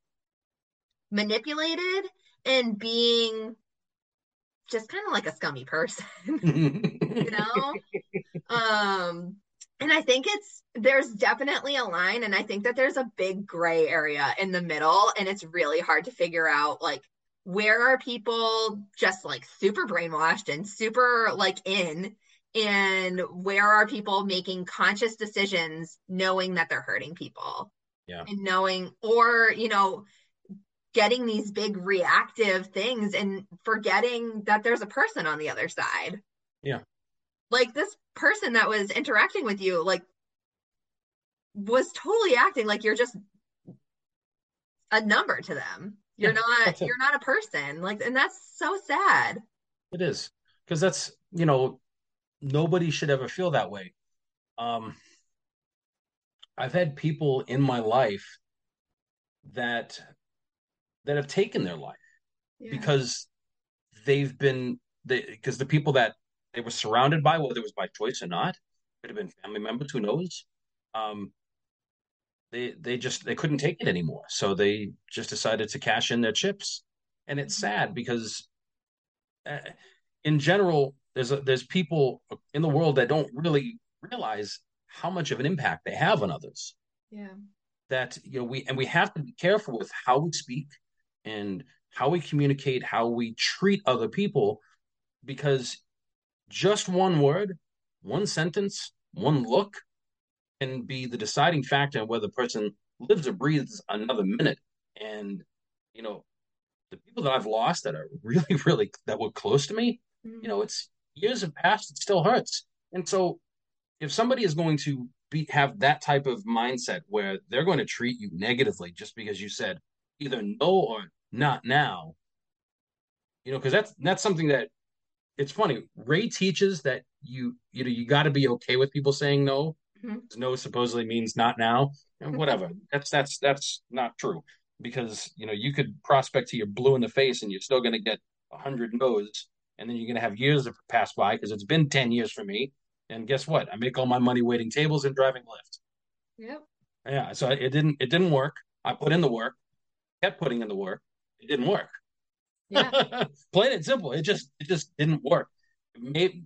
manipulated and being just kind of like a scummy person, you know? And I think there's definitely a line, and I think that there's a big gray area in the middle, and it's really hard to figure out like where are people just like super brainwashed and super like in, and where are people making conscious decisions knowing that they're hurting people,
Yeah.
and knowing, or getting these big reactive things and forgetting that there's a person on the other side.
Yeah.
Like this person that was interacting with you, like, was totally acting like you're just a number to them. You're not a person. Like, and that's so sad.
It is, because that's, nobody should ever feel that way. I've had people in my life that have taken their life because because the people that they were surrounded by, whether it was by choice or not, could have been family members, who knows. They couldn't take it anymore, so they just decided to cash in their chips. And it's sad because uh, in general, there's people in the world that don't really realize how much of an impact they have on others.
Yeah.
That we have to be careful with how we speak and how we communicate, how we treat other people, because just one word, one sentence, one look can be the deciding factor of whether the person lives or breathes another minute. And the people that I've lost that are really, really that were close to me, it's years have passed, it still hurts. And so if somebody is going to have that type of mindset where they're going to treat you negatively just because you said either no or not now, because that's something that, it's funny. Ray teaches that you got to be okay with people saying no.
Mm-hmm.
No supposedly means not now, and whatever. That's not true, because you could prospect to you're blue in the face and you're still going to get 100 no's, and then you're going to have years of pass by because it's been 10 years for me. And guess what? I make all my money waiting tables and driving Lyft.
Yep.
Yeah. So it didn't work. I put in the work, kept putting in the work. It didn't work.
Yeah.
Plain and simple. It just didn't work. Maybe,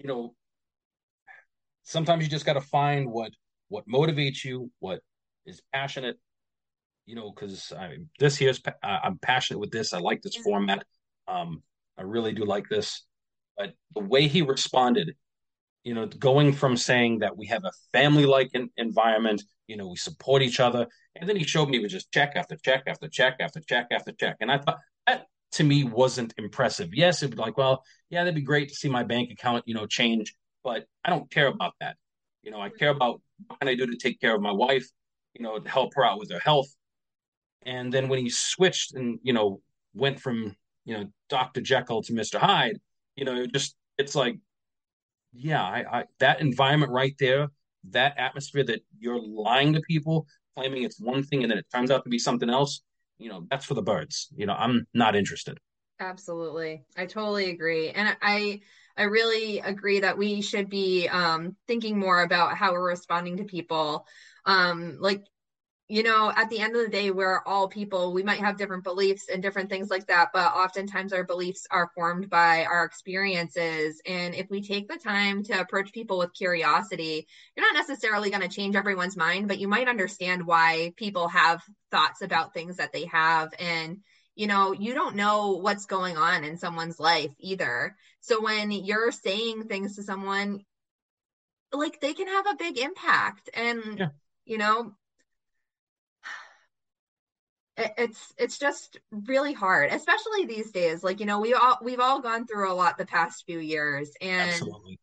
sometimes you just got to find what motivates you, what is passionate, because this here's, I'm passionate with this. I like this format. I really do like this. But the way he responded, going from saying that we have a family-like environment, we support each other, and then he showed me with just check after check after check after check after check, and I thought that to me wasn't impressive. Yes, it'd be like, well, yeah, that'd be great to see my bank account, change, but I don't care about that. I care about what can I do to take care of my wife, to help her out with her health. And then when he switched and went from Dr. Jekyll to Mr. Hyde, it's like, yeah, I that environment right there, that atmosphere that you're lying to people, claiming it's one thing and then it turns out to be something else, that's for the birds. I'm not interested.
Absolutely. I totally agree. And I really agree that we should be thinking more about how we're responding to people. Like you know, at the end of the day, we're all people. We might have different beliefs and different things like that, but oftentimes our beliefs are formed by our experiences. And if we take the time to approach people with curiosity, you're not necessarily going to change everyone's mind, but you might understand why people have thoughts about things that they have. And, you know, you don't know what's going on in someone's life either. So when you're saying things to someone, like, they can have a big impact. And,
Yeah.
you know, it's just really hard, especially these days. Like, you know, we've all gone through a lot the past few years, and
Absolutely.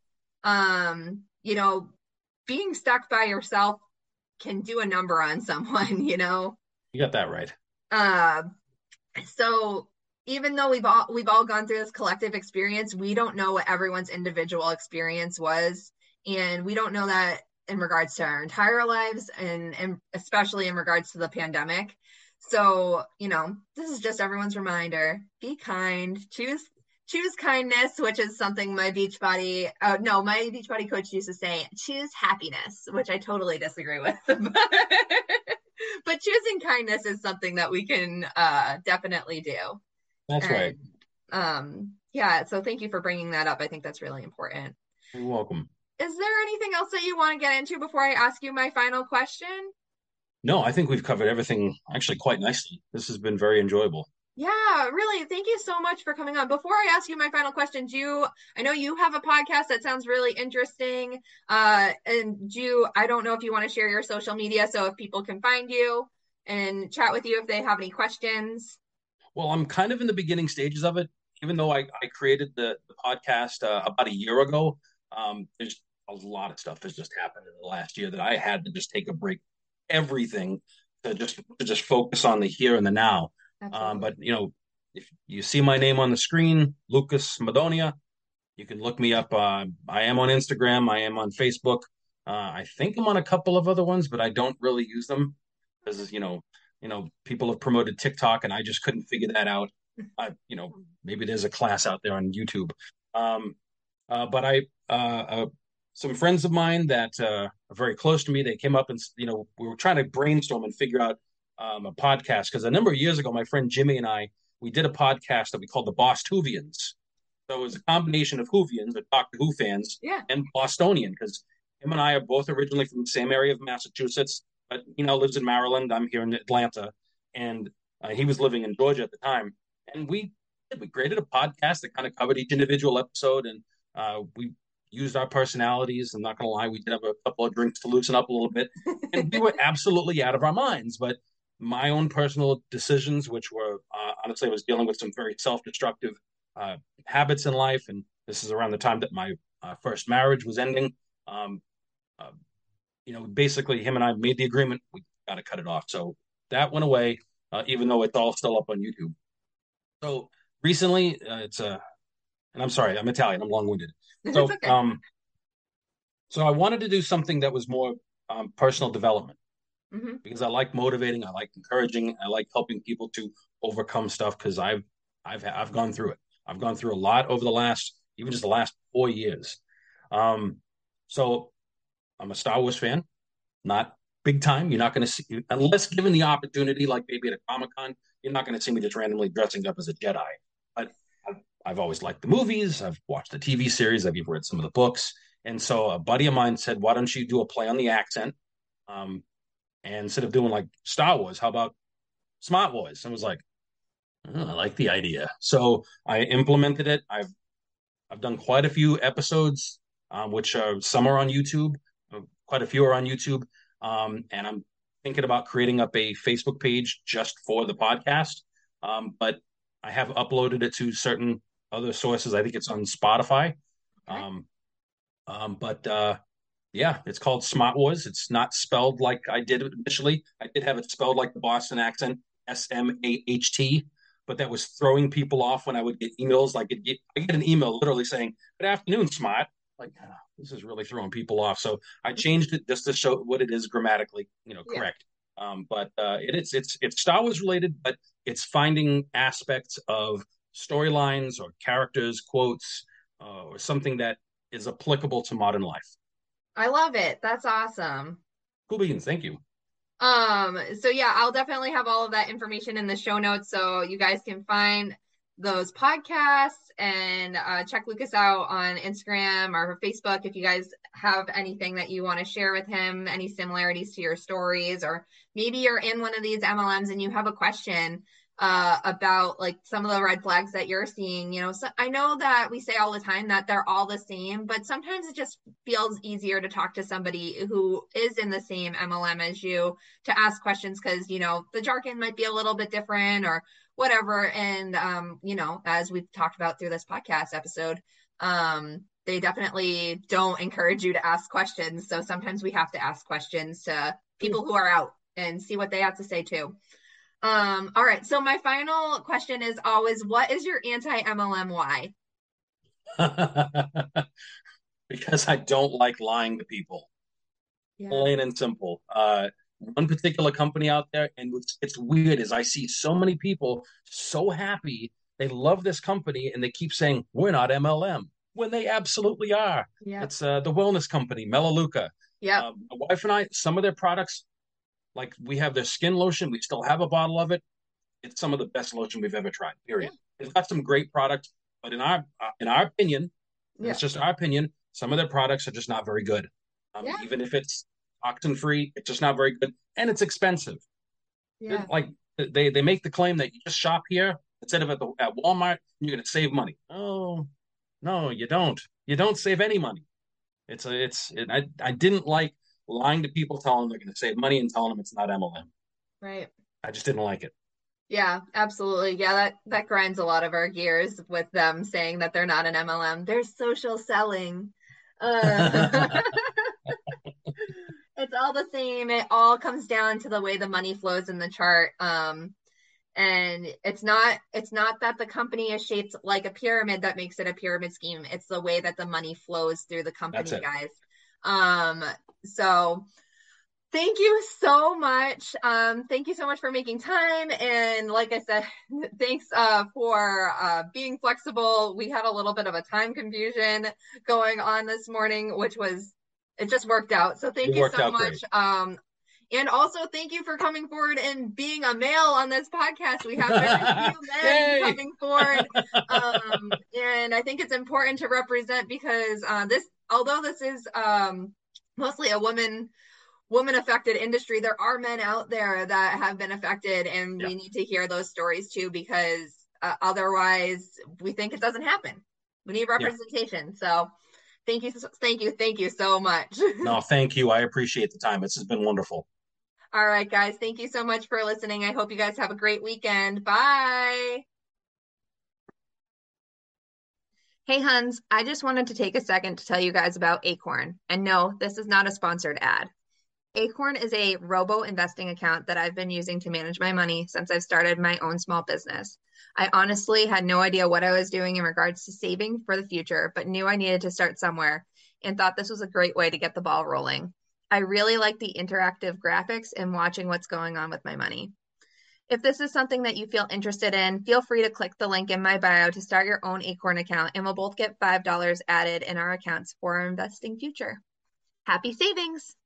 you know, being stuck by yourself can do a number on someone, you know.
You got that right.
uh so even though we've all gone through this collective experience, we don't know what everyone's individual experience was, and we don't know that in regards to our entire lives, and especially in regards to the pandemic. So, you know, this is just everyone's reminder. Be kind. Choose kindness, which is something my Beachbody no, my Beachbody coach used to say. Choose happiness, which I totally disagree with. But choosing kindness is something that we can definitely do.
That's right.
Yeah, so thank you for bringing that up. I think that's really important.
You're welcome.
Is there anything else that you want to get into before I ask you my final question?
No, I think we've covered everything actually quite nicely. This has been very enjoyable.
Yeah, really. Thank you so much for coming on. Before I ask you my final question, I know you have a podcast that sounds really interesting. And I don't know if you want to share your social media so if people can find you and chat with you if they have any questions.
Well, I'm kind of in the beginning stages of it, even though I created the podcast about a year ago. There's a lot of stuff that's just happened in the last year that I had to just take a break, everything to just focus on the here and the now. But you know, if you see my name on the screen, Lucas Madonia, you can look me up. I am on Instagram. I am on Facebook. I think I'm on a couple of other ones, but I don't really use them because people have promoted TikTok, and I just couldn't figure that out. Maybe there's a class out there on YouTube. Um, but some friends of mine that are very close to me, they came up and we were trying to brainstorm and figure out a podcast because a number of years ago, my friend Jimmy and I we did a podcast that we called the Bostoovians. So it was a combination of Whovians, or Doctor Who fans,
Yeah.
and Bostonian, because him and I are both originally from the same area of Massachusetts, but lives in Maryland. I'm here in Atlanta, and he was living in Georgia at the time. And we created a podcast that kind of covered each individual episode, and we used our personalities. I'm not going to lie, we did have a couple of drinks to loosen up a little bit, and we were absolutely out of our minds. But my own personal decisions, which were honestly, I was dealing with some very self-destructive habits in life, and this is around the time that my first marriage was ending. Um, uh, Basically, him and I made the agreement we got to cut it off. So that went away, even though it's all still up on YouTube. So recently, and I'm sorry, I'm Italian, I'm long-winded. So,
It's okay.
So I wanted to do something that was more personal development
Mm-hmm.
because I like motivating, I like encouraging, I like helping people to overcome stuff because I've gone through it. I've gone through a lot over even just the last 4 years. Um, so I'm a Star Wars fan, not big time. You're not going to see, unless given the opportunity, like maybe at a Comic Con, you're not going to see me just randomly dressing up as a Jedi. But I've always liked the movies. I've watched the TV series. I've even read some of the books. And so a buddy of mine said, "Why don't you do a play on the accent? Um, and instead of doing like Star Wars, how about Smart Wars?" And I was like, "Oh, I like the idea." So I implemented it. I've done quite a few episodes, which are some are on YouTube. Quite a few are on YouTube, and I'm thinking about creating up a Facebook page just for the podcast. But I have uploaded it to certain other sources. I think it's on Spotify.
Okay.
But yeah, it's called Smart Wars. It's not spelled like I did initially. I did have it spelled like the Boston accent, SMAHT, but that was throwing people off when I would get emails. I get an email literally saying, "Good afternoon, Smart." Like, this is really throwing people off. So I changed it just to show what it is grammatically, correct. But it's Star Wars related, but it's finding aspects of storylines or characters, quotes, or something that is applicable to modern life.
I love it. That's awesome.
Cool beans. Thank you.
So yeah, I'll definitely have all of that information in the show notes so you guys can find those podcasts and check Lucas out on Instagram or Facebook if you guys have anything that you want to share with him, any similarities to your stories, or maybe you're in one of these MLMs and you have a question about like some of the red flags that you're seeing. So I know that we say all the time that they're all the same, but sometimes it just feels easier to talk to somebody who is in the same MLM as you to ask questions because the jargon might be a little bit different or whatever. And as we've talked about through this podcast episode, they definitely don't encourage you to ask questions. So sometimes we have to ask questions to people who are out and see what they have to say too. All right. So my final question is always, what is your anti-MLM why?
Because I don't like lying to people.
Yeah.
Plain and simple. One particular company out there, and it's weird, is I see so many people so happy they love this company, and they keep saying we're not MLM when they absolutely are.
Yeah.
It's the wellness company, Melaleuca.
Yeah.
My wife and I, some of their products, like we have their skin lotion, we still have a bottle of it. It's some of the best lotion we've ever tried. Period. Yeah. They've got some great products, but in our opinion, it's just our opinion. Some of their products are just not very good. Even if it's toxin free, it's just not very good, and it's expensive.
Yeah.
Like they make the claim that you just shop here instead of at Walmart, and you're going to save money. Oh, no, you don't. You don't save any money. I didn't like lying to people, telling them they're going to save money and telling them it's not MLM.
Right.
I just didn't like it.
Yeah, absolutely. Yeah, that grinds a lot of our gears with them saying that they're not an MLM. They're social selling. It's all the same. It all comes down to the way the money flows in the chart. And it's not that the company is shaped like a pyramid that makes it a pyramid scheme. It's the way that the money flows through the company, guys. So thank you so much. Thank you so much for making time. And like I said, thanks for being flexible. We had a little bit of a time confusion going on this morning, it just worked out. So thank you so much. And also thank you for coming forward and being a male on this podcast. We have very few men coming forward. And I think it's important to represent because although this is mostly a woman affected industry, there are men out there that have been affected, and we need to hear those stories too, because otherwise we think it doesn't happen. We need representation. So thank you so much.
No, thank you. I appreciate the time. This has been wonderful.
All right, guys. Thank you so much for listening. I hope you guys have a great weekend. Bye. Hey, Huns. I just wanted to take a second to tell you guys about Acorn. And no, this is not a sponsored ad. Acorn is a robo investing account that I've been using to manage my money since I've started my own small business. I honestly had no idea what I was doing in regards to saving for the future, but knew I needed to start somewhere and thought this was a great way to get the ball rolling. I really like the interactive graphics and watching what's going on with my money. If this is something that you feel interested in, feel free to click the link in my bio to start your own Acorn account, and we'll both get $5 added in our accounts for our investing future. Happy savings!